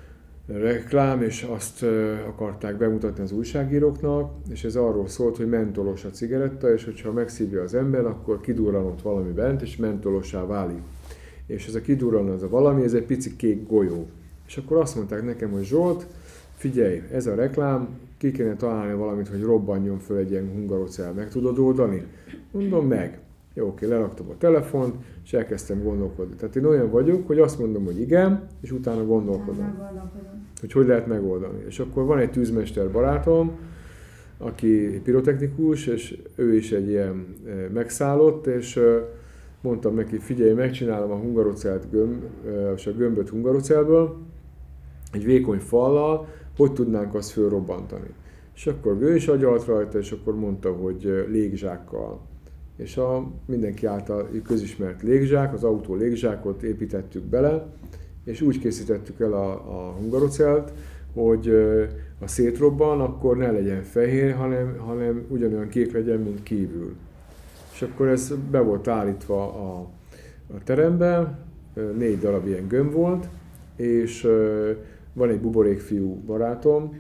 reklám, és azt akarták bemutatni az újságíróknak, és ez arról szólt, hogy mentolos a cigaretta, és hogyha megszívja az ember, akkor kidurranott valami bent, és mentolossá válik. És ez a kidurran az a valami, ez egy pici kék golyó. És akkor azt mondták nekem, hogy Zsolt, figyelj, ez a reklám, ki kéne találni valamit, hogy robbanjon föl egy ilyen hungarocell, meg tudod oldani? Mondom, meg. Jó, oké, leraktam a telefont, és elkezdtem gondolkodni. Tehát én olyan vagyok, hogy azt mondom, hogy igen, és utána gondolkodom. Hogy lehet megoldani. És akkor van egy tűzmester barátom, aki pirotechnikus, és ő is egy ilyen megszállott, és mondtam neki, figyelj, megcsinálom a hungarocellt és a gömböt hungarocellből, egy vékony fallal, hogy tudnánk azt fölrobbantani. És akkor ő is agyalt rajta, és akkor mondta, hogy légzsákkal. És a mindenki által közismert légzsák, az autó légzsákot építettük bele, és úgy készítettük el a hungarocellt, hogy ha szétrobban, akkor ne legyen fehér, hanem ugyanolyan kék legyen, mint kívül. És akkor ez be volt állítva a teremben, 4 darab ilyen gömb volt, és van egy buborékfiú barátom,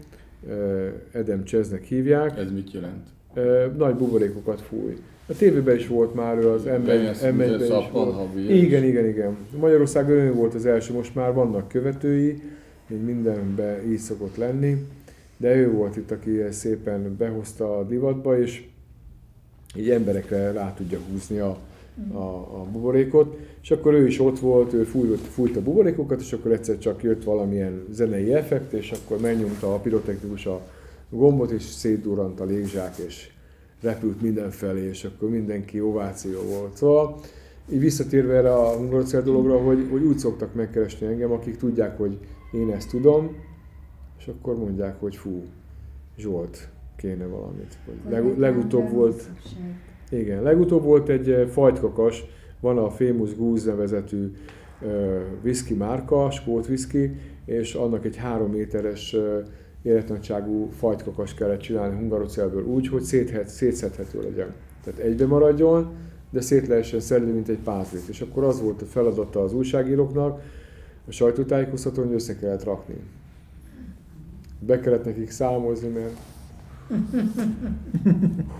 Edem Cseznek hívják. Ez mit jelent? Nagy buborékokat fúj. A tévében is volt már, ő az M1-ben is volt. Igen. Magyarországon ő volt az első, most már vannak követői, még mindenben így szokott lenni, de ő volt itt, aki szépen behozta a divatba, és így emberekre rá tudja húzni a buborékot, és akkor ő is ott volt, ő fújt a buborékokat, és akkor egyszer csak jött valamilyen zenei effekt, és akkor megnyomta a pirotechnikus a gombot, és szétdurrant a légzsák, és repült mindenfelé, és akkor mindenki ováció volt. Szóval így visszatérve erre a hungarocell dologra, hogy úgy szoktak megkeresni engem, akik tudják, hogy én ezt tudom, és akkor mondják, hogy fú, Zsolt, kéne valamit. Legutóbb volt... Igen, legutóbb volt egy fajtkakas, van a Famous Goose nevezetű whisky márka, skót whisky, és annak egy 3 méteres életnagyságú fajtkakas kellett csinálni hungarocellből úgy, hogy szétszedhető legyen. Tehát egybe maradjon, de szét lehessen szedni, mint egy pázlit. És akkor az volt a feladata az újságíróknak, a sajtótájékoztatón, hogy össze kellett rakni. Be kellett nekik számozni, mert...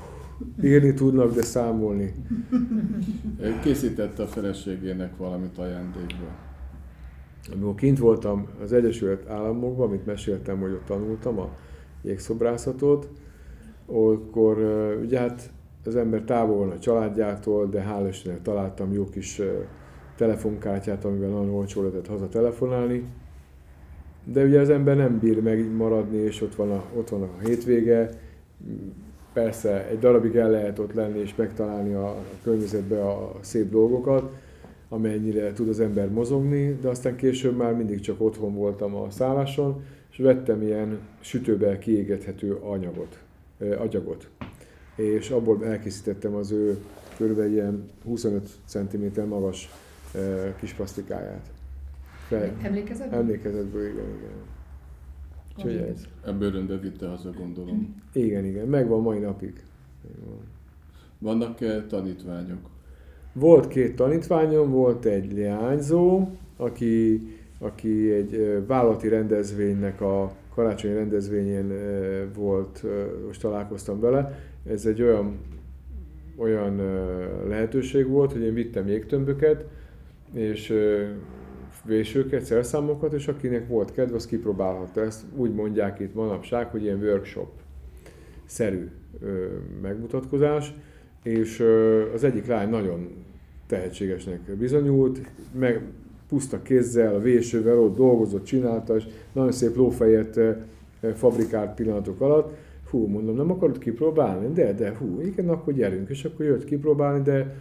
Írni tudnak, de számolni. Készítette a feleségének valamit ajándékba. Amikor kint voltam az Egyesült Államokban, amit meséltem, hogy ott tanultam a jégszobrászatot, akkor ugye hát az ember távol van a családjától, de hál' Istennek találtam jó kis telefonkártyát, amivel nagyon olcsó lehetett haza telefonálni. De ugye az ember nem bír megmaradni, és ott van a hétvége. Persze egy darabig el lehet ott lenni és megtalálni a környezetbe a szép dolgokat, amennyire tud az ember mozogni, de aztán később már mindig csak otthon voltam a szálláson, és vettem ilyen sütőbe kiégethető agyagot. És abból elkészítettem az ő körülbelül ilyen 25 cm magas kis plastikáját. Emlékezetből, igen. Úgyhogy ez. Ebből öröndbe vitte haza, gondolom. Igen, megvan mai napig. Vannak-e tanítványok? Volt 2 tanítványom, volt egy leányzó, aki egy vállalati rendezvénynek a karácsonyi rendezvényén volt, most találkoztam vele. Ez egy olyan lehetőség volt, hogy én vittem jégtömböket, és vésőket, szerszámokat, és akinek volt kedve, az kipróbálhatta. Ezt úgy mondják itt manapság, hogy ilyen workshop-szerű megmutatkozás, és az egyik lány nagyon tehetségesnek bizonyult, meg puszta kézzel, a vésővel ott dolgozott, csinálta, és nagyon szép lófejet fabrikált pillanatok alatt. Hú, mondom, nem akarod kipróbálni? De, igen, akkor gyerünk. És akkor jött kipróbálni, de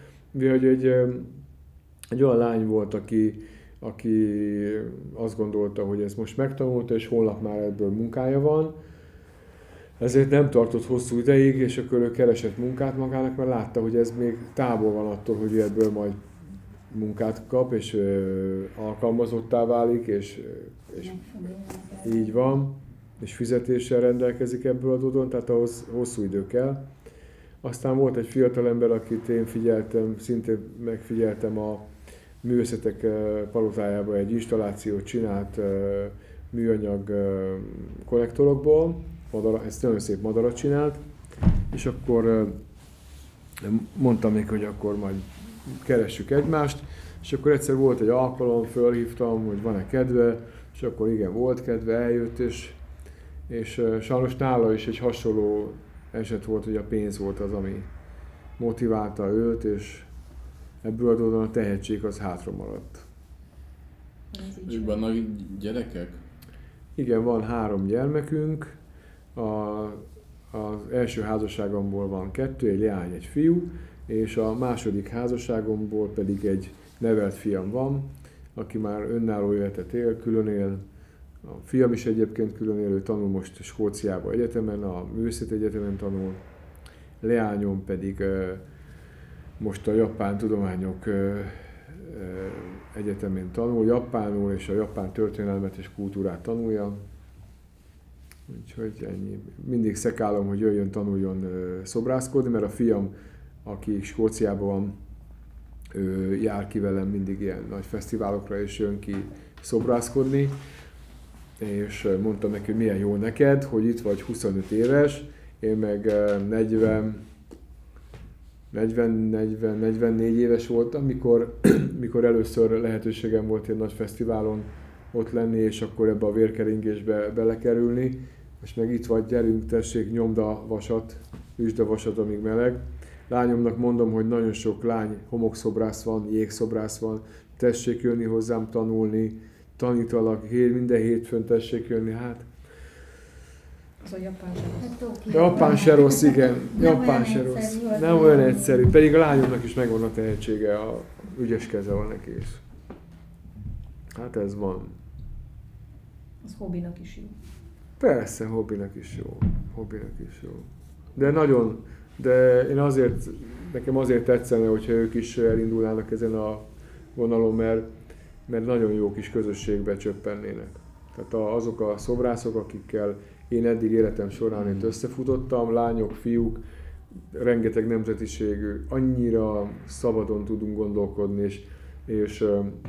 egy olyan lány volt, aki azt gondolta, hogy ezt most megtanulta, és holnap már ebből munkája van. Ezért nem tartott hosszú ideig, és akkor ő keresett munkát magának, mert látta, hogy ez még távol van attól, hogy ebből majd munkát kap, és alkalmazottá válik, és így van, és fizetéssel rendelkezik ebből a dolgon, tehát ahhoz hosszú idő kell. Aztán volt egy fiatalember, akit én figyeltem, szintén megfigyeltem a művészetek palotájában, egy installációt csinált műanyag konnektorokból, ezt nagyon szép madarat csinált, és akkor mondtam neki, hogy akkor majd keressük egymást, és akkor egyszer volt egy alkalom, fölhívtam, hogy van-e kedve, és akkor igen, volt kedve, eljött, és sajnos nála is egy hasonló eset volt, hogy a pénz volt az, ami motiválta őt, és ebből adódóan a tehetség az hátra maradt. Vannak gyerekek? Igen, van 3 gyermekünk. Az első házasságomból van 2, egy leány, egy fiú, és a második házasságomból pedig egy nevelt fiam van, aki már önálló életet él, külön él. A fiam is egyébként külön él, ő tanul most Skóciában egyetemen, a művészeti egyetemen tanul. Leányom pedig most a Japán Tudományok Egyetemén tanul, japánul, és a japán történelmet és kultúrát tanulja. Úgyhogy ennyi. Mindig szekálom, hogy jöjjön, tanuljon szobrászkodni, mert a fiam, aki Skóciában van, ő jár ki velem mindig ilyen nagy fesztiválokra, és jön ki szobrászkodni. És mondtam neki, hogy milyen jó neked, hogy itt vagy 25 éves, én meg 44 éves voltam, mikor először lehetőségem volt egy nagy fesztiválon ott lenni, és akkor ebbe a vérkeringésbe belekerülni. Most meg itt vagy, gyerünk, tessék, nyomd a vasat, üsd a vasat, amíg meleg. Lányomnak mondom, hogy nagyon sok lány homokszobrász van, jégszobrász van, tessék jönni hozzám tanulni, tanítalak, minden hétfőn tessék jönni, hát. Az a japán se rossz. Japán se rossz, igen. Japán se rossz. Nem olyan egyszerű. Pedig a lányomnak is megvan a tehetsége, a ügyes keze van neki is. Hát ez van. Az hobbinak is jó. Persze, hobbinak is jó. De én nekem azért tetszene, hogyha ők is elindulnának ezen a vonalon, mert nagyon jó kis közösségbe csöppennének. Tehát azok a szobrászok, akikkel én eddig életem során összefutottam, lányok, fiúk, rengeteg nemzetiségű, annyira szabadon tudunk gondolkodni, és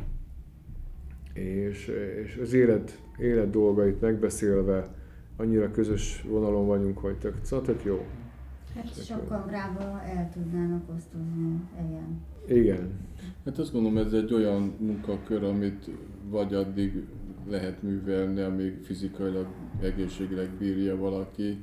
az élet dolgait megbeszélve annyira közös vonalon vagyunk, hogy tök jó. Hát sok kamrába el tudnának osztozni helyen. Igen. Hát azt gondolom, ez egy olyan munkakör, amit vagy addig lehet művelni, amíg fizikailag, egészségileg bírja valaki.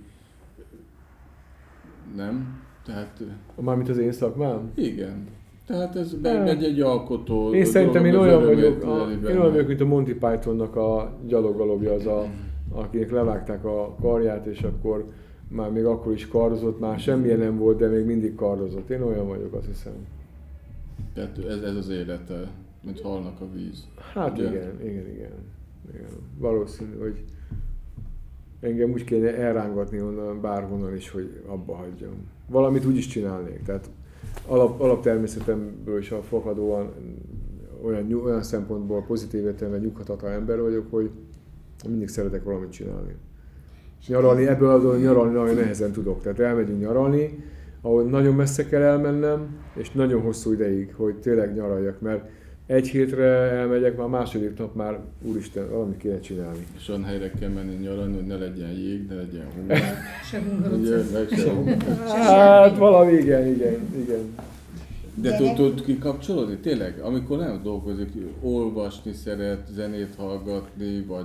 Nem? Tehát... Mármint az én szakmám? Igen. Tehát ez egy alkotó. Én szerintem én az olyan örömét vagyok, leli én benne. olyan vagyok, mint a Monty Pythonnak a gyaloggalobja, az akinek levágták a karját, és akkor már még akkor is kardozott, már semmilyen nem volt, de még mindig kardozott. Én olyan vagyok, azt hiszem. Tehát ez az élete, mint halnak a víz. Hát ugye? igen. Valószínű, hogy engem úgy kéne elrángatni onnan bárhonnan is, hogy abba hagyjam. Valamit úgy is csinálnék. Tehát alaptermészetemből is fakadóan olyan szempontból pozitív értelemben nyughatatlan ember vagyok, hogy mindig szeretek valamit csinálni. És nyaralni, ebből adódóan nyaralni nagyon nehezen tudok. Tehát elmegyünk nyaralni, ahol nagyon messze kell elmennem, és nagyon hosszú ideig, hogy tényleg nyaraljak, mert egy hétre elmegyek, már második nap már, úristen, valamit kéne csinálni. És olyan helyre kell menni nyaralni, hogy ne legyen jég, ne legyen hó. Se Ugye, hungarocell. meg se. Hát valami, igen. De tud kikapcsolódni? Tényleg? Amikor nem dolgozik, olvasni szeret, zenét hallgatni, vagy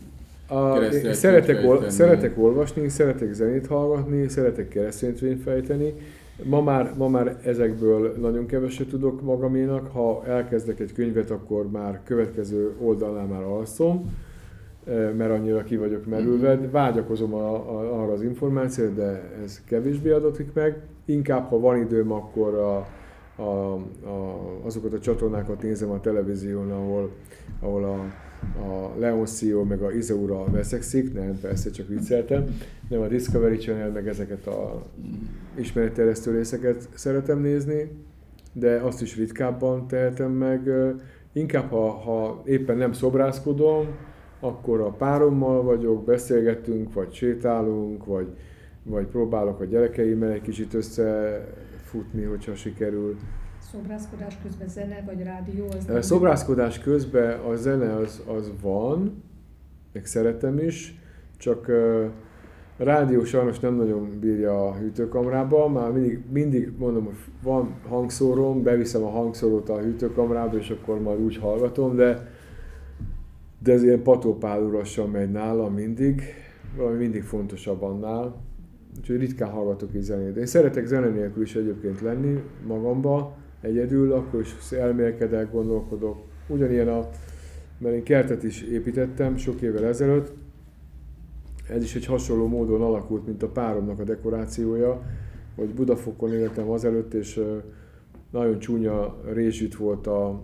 Szeretek olvasni, szeretek zenét hallgatni, szeretek kereszténykönyvet fejteni. Ma már ezekből nagyon keveset tudok magaménak. Ha elkezdek egy könyvet, akkor már következő oldalnál már alszom, mert annyira ki vagyok merülve. Vágyakozom arra az információra, de ez kevésbé adatik meg. Inkább, ha van időm, akkor azokat a csatornákat nézem a televízión, ahol a Leoncio meg a Izaura veszekszik, nem, persze csak vicceltem, nem a Discovery Channel, meg ezeket a ismeretterjesztő részeket szeretem nézni, de azt is ritkábban tehetem meg. Inkább, ha éppen nem szobrászkodom, akkor a párommal vagyok, beszélgetünk, vagy sétálunk, vagy próbálok a gyerekeimmel egy kicsit összefutni, hogyha sikerül. Szobrászkodás közben zene vagy rádió? Az Szobrászkodás közben a zene az van, meg szeretem is, csak a rádió sajnos nem nagyon bírja a hűtőkamrába, már mindig mondom, hogy van hangszóróm, beviszem a hangszórót a hűtőkamrába, és akkor majd úgy hallgatom, de ez ilyen patópálúrasan megy nálam mindig, valami mindig fontosabb annál, úgyhogy ritkán hallgatok így zenét. Én szeretek zene nélkül is egyébként lenni magamba, egyedül, akkor is elmélkedek, gondolkodok. Ugyanilyen mert én kertet is építettem sok évvel ezelőtt, ez is egy hasonló módon alakult, mint a páromnak a dekorációja, hogy Budafokon éltem azelőtt, és nagyon csúnya rézsüt volt a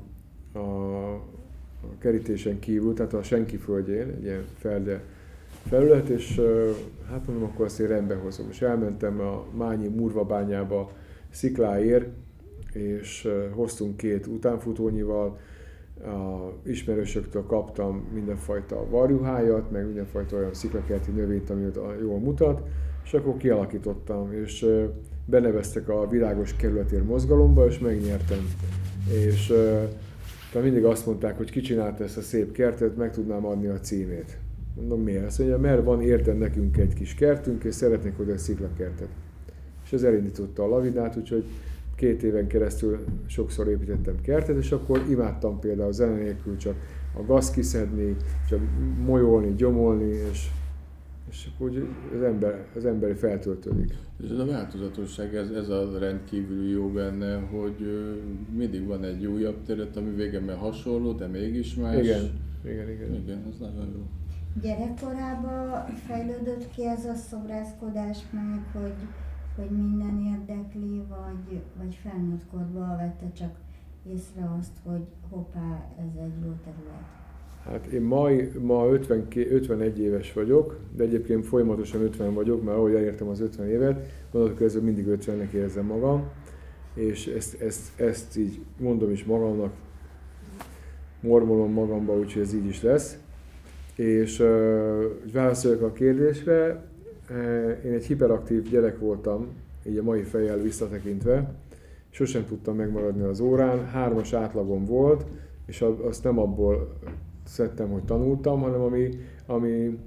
kerítésen kívül, tehát a senki földjén, egy ilyen ferde felület, és hát mondom, akkor azt én rendbe hozom. És elmentem a Mányi Murvabányába szikláért, és hoztunk 2 utánfutónyival, a ismerősöktől kaptam mindenfajta varjuhájat, meg mindenfajta olyan sziklakerti növényt, ami jól mutat, és akkor kialakítottam, és beneveztek a Világos Kerületér mozgalomba, és megnyertem. És mindig azt mondták, hogy ki csinálta ezt a szép kertet, meg tudnám adni a címét. Mondom, miért? Azt mondja, mert van érten nekünk egy kis kertünk, és szeretnék oda egy sziklakertet. És ez elindította a lavinát, úgyhogy 2 éven keresztül sokszor építettem kertet, és akkor imádtam például zene nélkül csak a gáz kiszedni, csak molyolni, gyomolni, és úgy az emberi feltöltődik. És ez a változatosság, ez a rendkívül jó benne, hogy mindig van egy újabb terület, ami végemmel hasonló, de mégis más. Igen, ez nagyon jó. Gyerekkorában fejlődött ki ez a szobrászkodás meg, hogy minden érdekli, vagy felnőtt korban vette csak észre azt, hogy hoppá, ez egy jó terület? Hát én ma 51 éves vagyok, de egyébként folyamatosan 50 vagyok, mert ahogy elértem az 50 évet, onnantól kezdve mindig 50-nek érzem magam, és ezt így mondom is magamnak, mormolom magamba, úgyhogy ez így is lesz. És válaszoljak a kérdésre, én egy hiperaktív gyerek voltam, így a mai fejjel visszatekintve, sosem tudtam megmaradni az órán, 3-as átlagom volt, és azt nem abból szedtem, hogy tanultam, hanem ami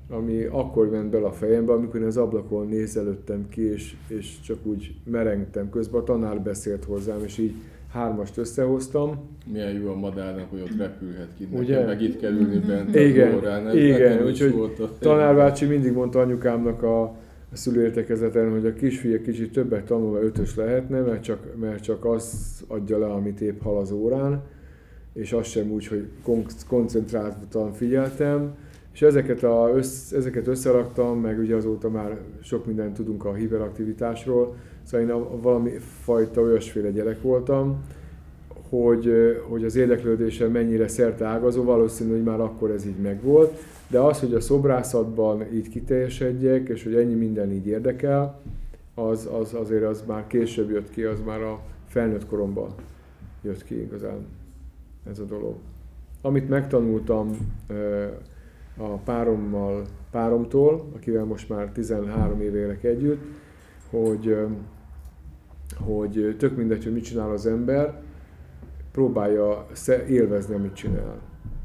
ami akkor ment bele a fejembe, amikor én az ablakon nézelődtem ki, és csak úgy merengtem. Közben a tanár beszélt hozzám, és így 3-ast összehoztam. Milyen jó a madárnak, hogy ott repülhet ki. Ugye? Nekem meg itt kell ülni bent Igen, az órán. igen. Úgyhogy tanárbácsi mindig mondta anyukámnak a szülőértekezleten, hogy a kisfiú kicsit többet tanul, 5-ös lehetne, mert csak az adja le, amit épp hal az órán, és az sem úgy, hogy koncentráltan figyeltem. És ezeket összeraktam, meg ugye azóta már sok mindent tudunk a hiperaktivitásról, szóval én valami fajta olyasféle gyerek voltam, hogy az érdeklődésem mennyire szerteágazó, valószínű, hogy már akkor ez így megvolt, de az, hogy a szobrászatban így kiteljesedjek, és hogy ennyi minden így érdekel, azért az már később jött ki, az már a felnőtt koromban jött ki igazán ez a dolog. Amit megtanultam a páromtól, akivel most már 13 éve élek együtt, hogy tök mindegy, hogy mit csinál az ember, próbálja élvezni, amit csinál.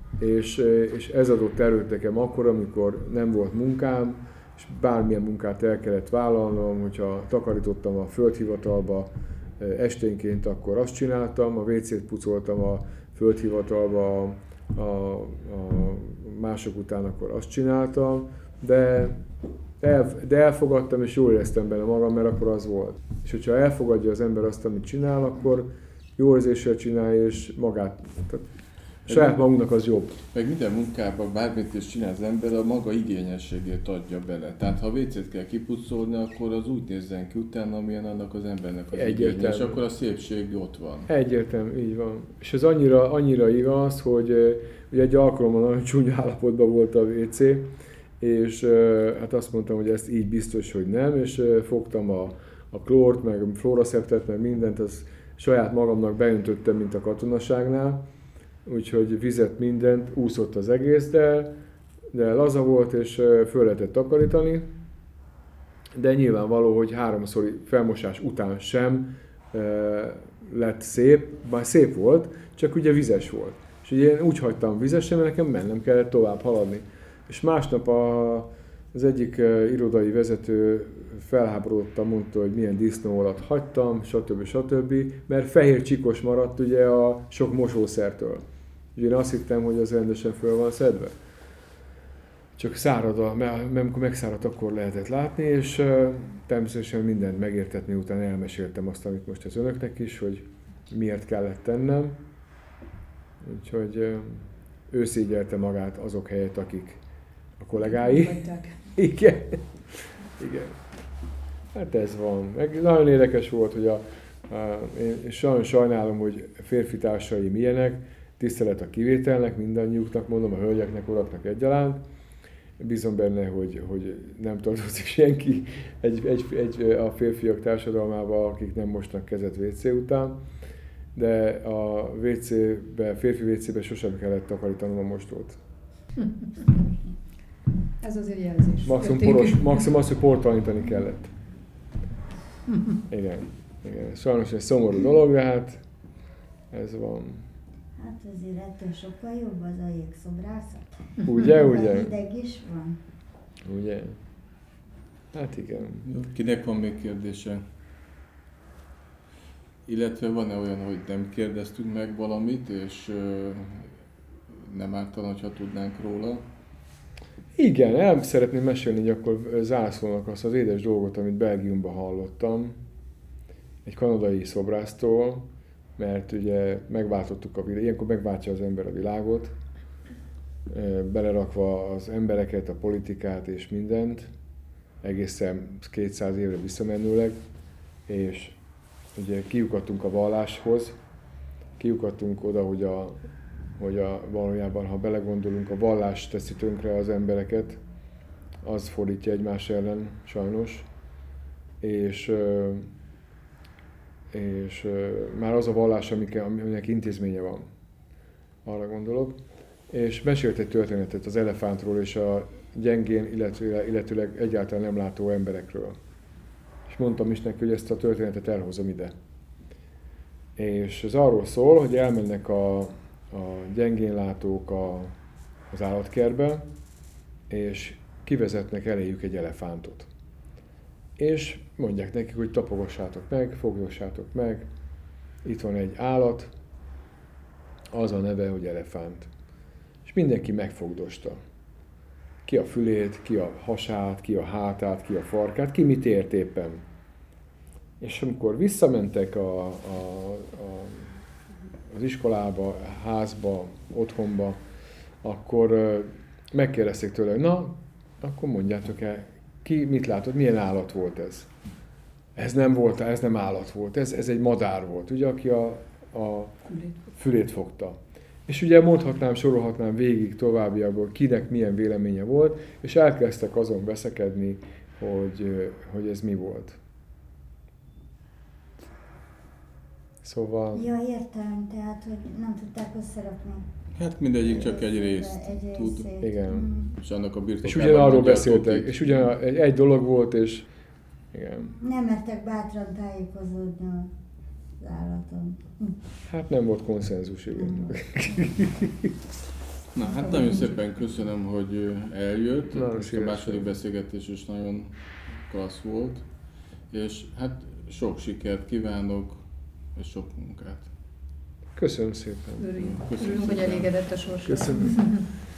És ez adott erőt nekem akkor, amikor nem volt munkám, és bármilyen munkát el kellett vállalnom, hogyha takarítottam a földhivatalba esténként, akkor azt csináltam, a WC-t pucoltam a földhivatalba, a mások után akkor azt csináltam, de elfogadtam és jól éreztem benne magam, mert akkor az volt. És hogyha elfogadja az ember azt, amit csinál, akkor jó érzéssel csinálja, és magát, tehát saját magunknak az jobb. Meg minden munkában bármit is csinál az ember, a maga igényességét adja bele. Tehát ha a WC-t kell kipucolni, akkor az úgy nézzen ki utána, amilyen annak az embernek az igénye, és akkor a szépség ott van. Egyértelmű, így van. És ez annyira igaz, hogy ugye egy alkalommal nagyon csúnya állapotban volt a WC, és hát azt mondtam, hogy ezt így biztos, hogy nem, és fogtam a klórt, meg a flóraszeptet, meg mindent, az saját magamnak beöntöttem, mint a katonaságnál, úgyhogy vizet, mindent, úszott az egész, de laza volt, és föl lehetett takarítani, de nyilvánvaló, hogy 3-szori felmosás után sem lett szép, már szép volt, csak ugye vizes volt. És ugye én úgy hagytam vizesen, mert nekem mennem kellett tovább haladni. És másnap az egyik irodai vezető felháborodottan mondta, hogy milyen disznó alatt hagytam, stb. Mert fehér csikos maradt ugye a sok mosószertől. Ugye én azt hittem, hogy az rendesen föl van szedve. Csak szárad, amikor megszáradt, akkor lehetett látni, és természetesen mindent megértett, miután elmeséltem azt, amit most az önöknek is, hogy miért kellett tennem. Úgyhogy ő szégyelte magát azok helyett, akik a kollégái. Igen. Igen. Hát ez van. Meg nagyon érdekes volt, hogy én sajnálom, hogy férfi társaim ilyenek, tisztelet a kivételnek, mindannyiuknak, mondom, a hölgyeknek, uraknak egyaránt. Bízom benne, hogy nem tartozik senki a férfiak társadalmába, akik nem mosnak kezet WC után, de a férfi WC-be sosem kellett takarítanom a mostót. Ez azért jelzés. Maximum az, hogy portalanítani kellett. Igen. Sajnos egy szomorú dolog, de hát ez van. Hát azért ettől sokkal jobb az a jégszobrászat. Ugye? Hideg is van. Ugye? Hát igen. Kinek van még kérdése? Illetve van-e olyan, hogy nem kérdeztünk meg valamit, és nem ártana, ha tudnánk róla? Igen, el szeretném mesélni, hogy akkor zászlónak azt az édes dolgot, amit Belgiumban hallottam, egy kanadai szobrásztól, mert ugye megváltottuk a világot, ilyenkor megváltja az ember a világot, belerakva az embereket, a politikát és mindent, egészen 200 évre visszamenőleg, és ugye kiukadtunk a valláshoz, kiukadtunk oda, hogy valójában, ha belegondolunk, a vallás teszi tönkre az embereket, az fordítja egymás ellen, sajnos, és már az a vallás, aminek intézménye van, arra gondolok. És mesélt egy történetet az elefántról és a gyengén, illetőleg egyáltalán nem látó emberekről. És mondtam is neki, hogy ezt a történetet elhozom ide. És ez arról szól, hogy elmennek a gyengén látók az állatkertbe, és kivezetnek eléjük egy elefántot. És mondják nekik, hogy tapogassátok meg, fogdossátok meg, itt van egy állat, az a neve, hogy elefánt. És mindenki megfogdosta. Ki a fülét, ki a hasát, ki a hátát, ki a farkát, ki mit ért éppen. És amikor visszamentek az iskolába, a házba, otthonba, akkor megkérdezték tőle, hogy na, akkor mondjátok el, ki mit látott, milyen állat volt ez? Ez nem állat volt, ez egy madár volt, ugye, aki a fülét fogta. És ugye mondhatnám, sorolhatnám végig továbbiakból, kinek milyen véleménye volt, és elkezdtek azon veszekedni, hogy ez mi volt. Szóval... Ja, értem, tehát, hogy nem tudták összerakni. Hát mindegyik csak egy részt tud. Igen. És annak a birtokában... És ugyanarról beszéltek, és egy dolog volt, és... Igen. Nem mertek bátran tájékozódni az állaton. Hát nem volt konszenzus, igen. Na, hát nagyon szépen köszönöm, hogy eljött. Nagyon A második beszélgetés is nagyon klassz volt. És hát sok sikert kívánok, és sok munkát. Köszönöm szépen. Örülünk, hogy elégedett a sorsa. Köszönöm.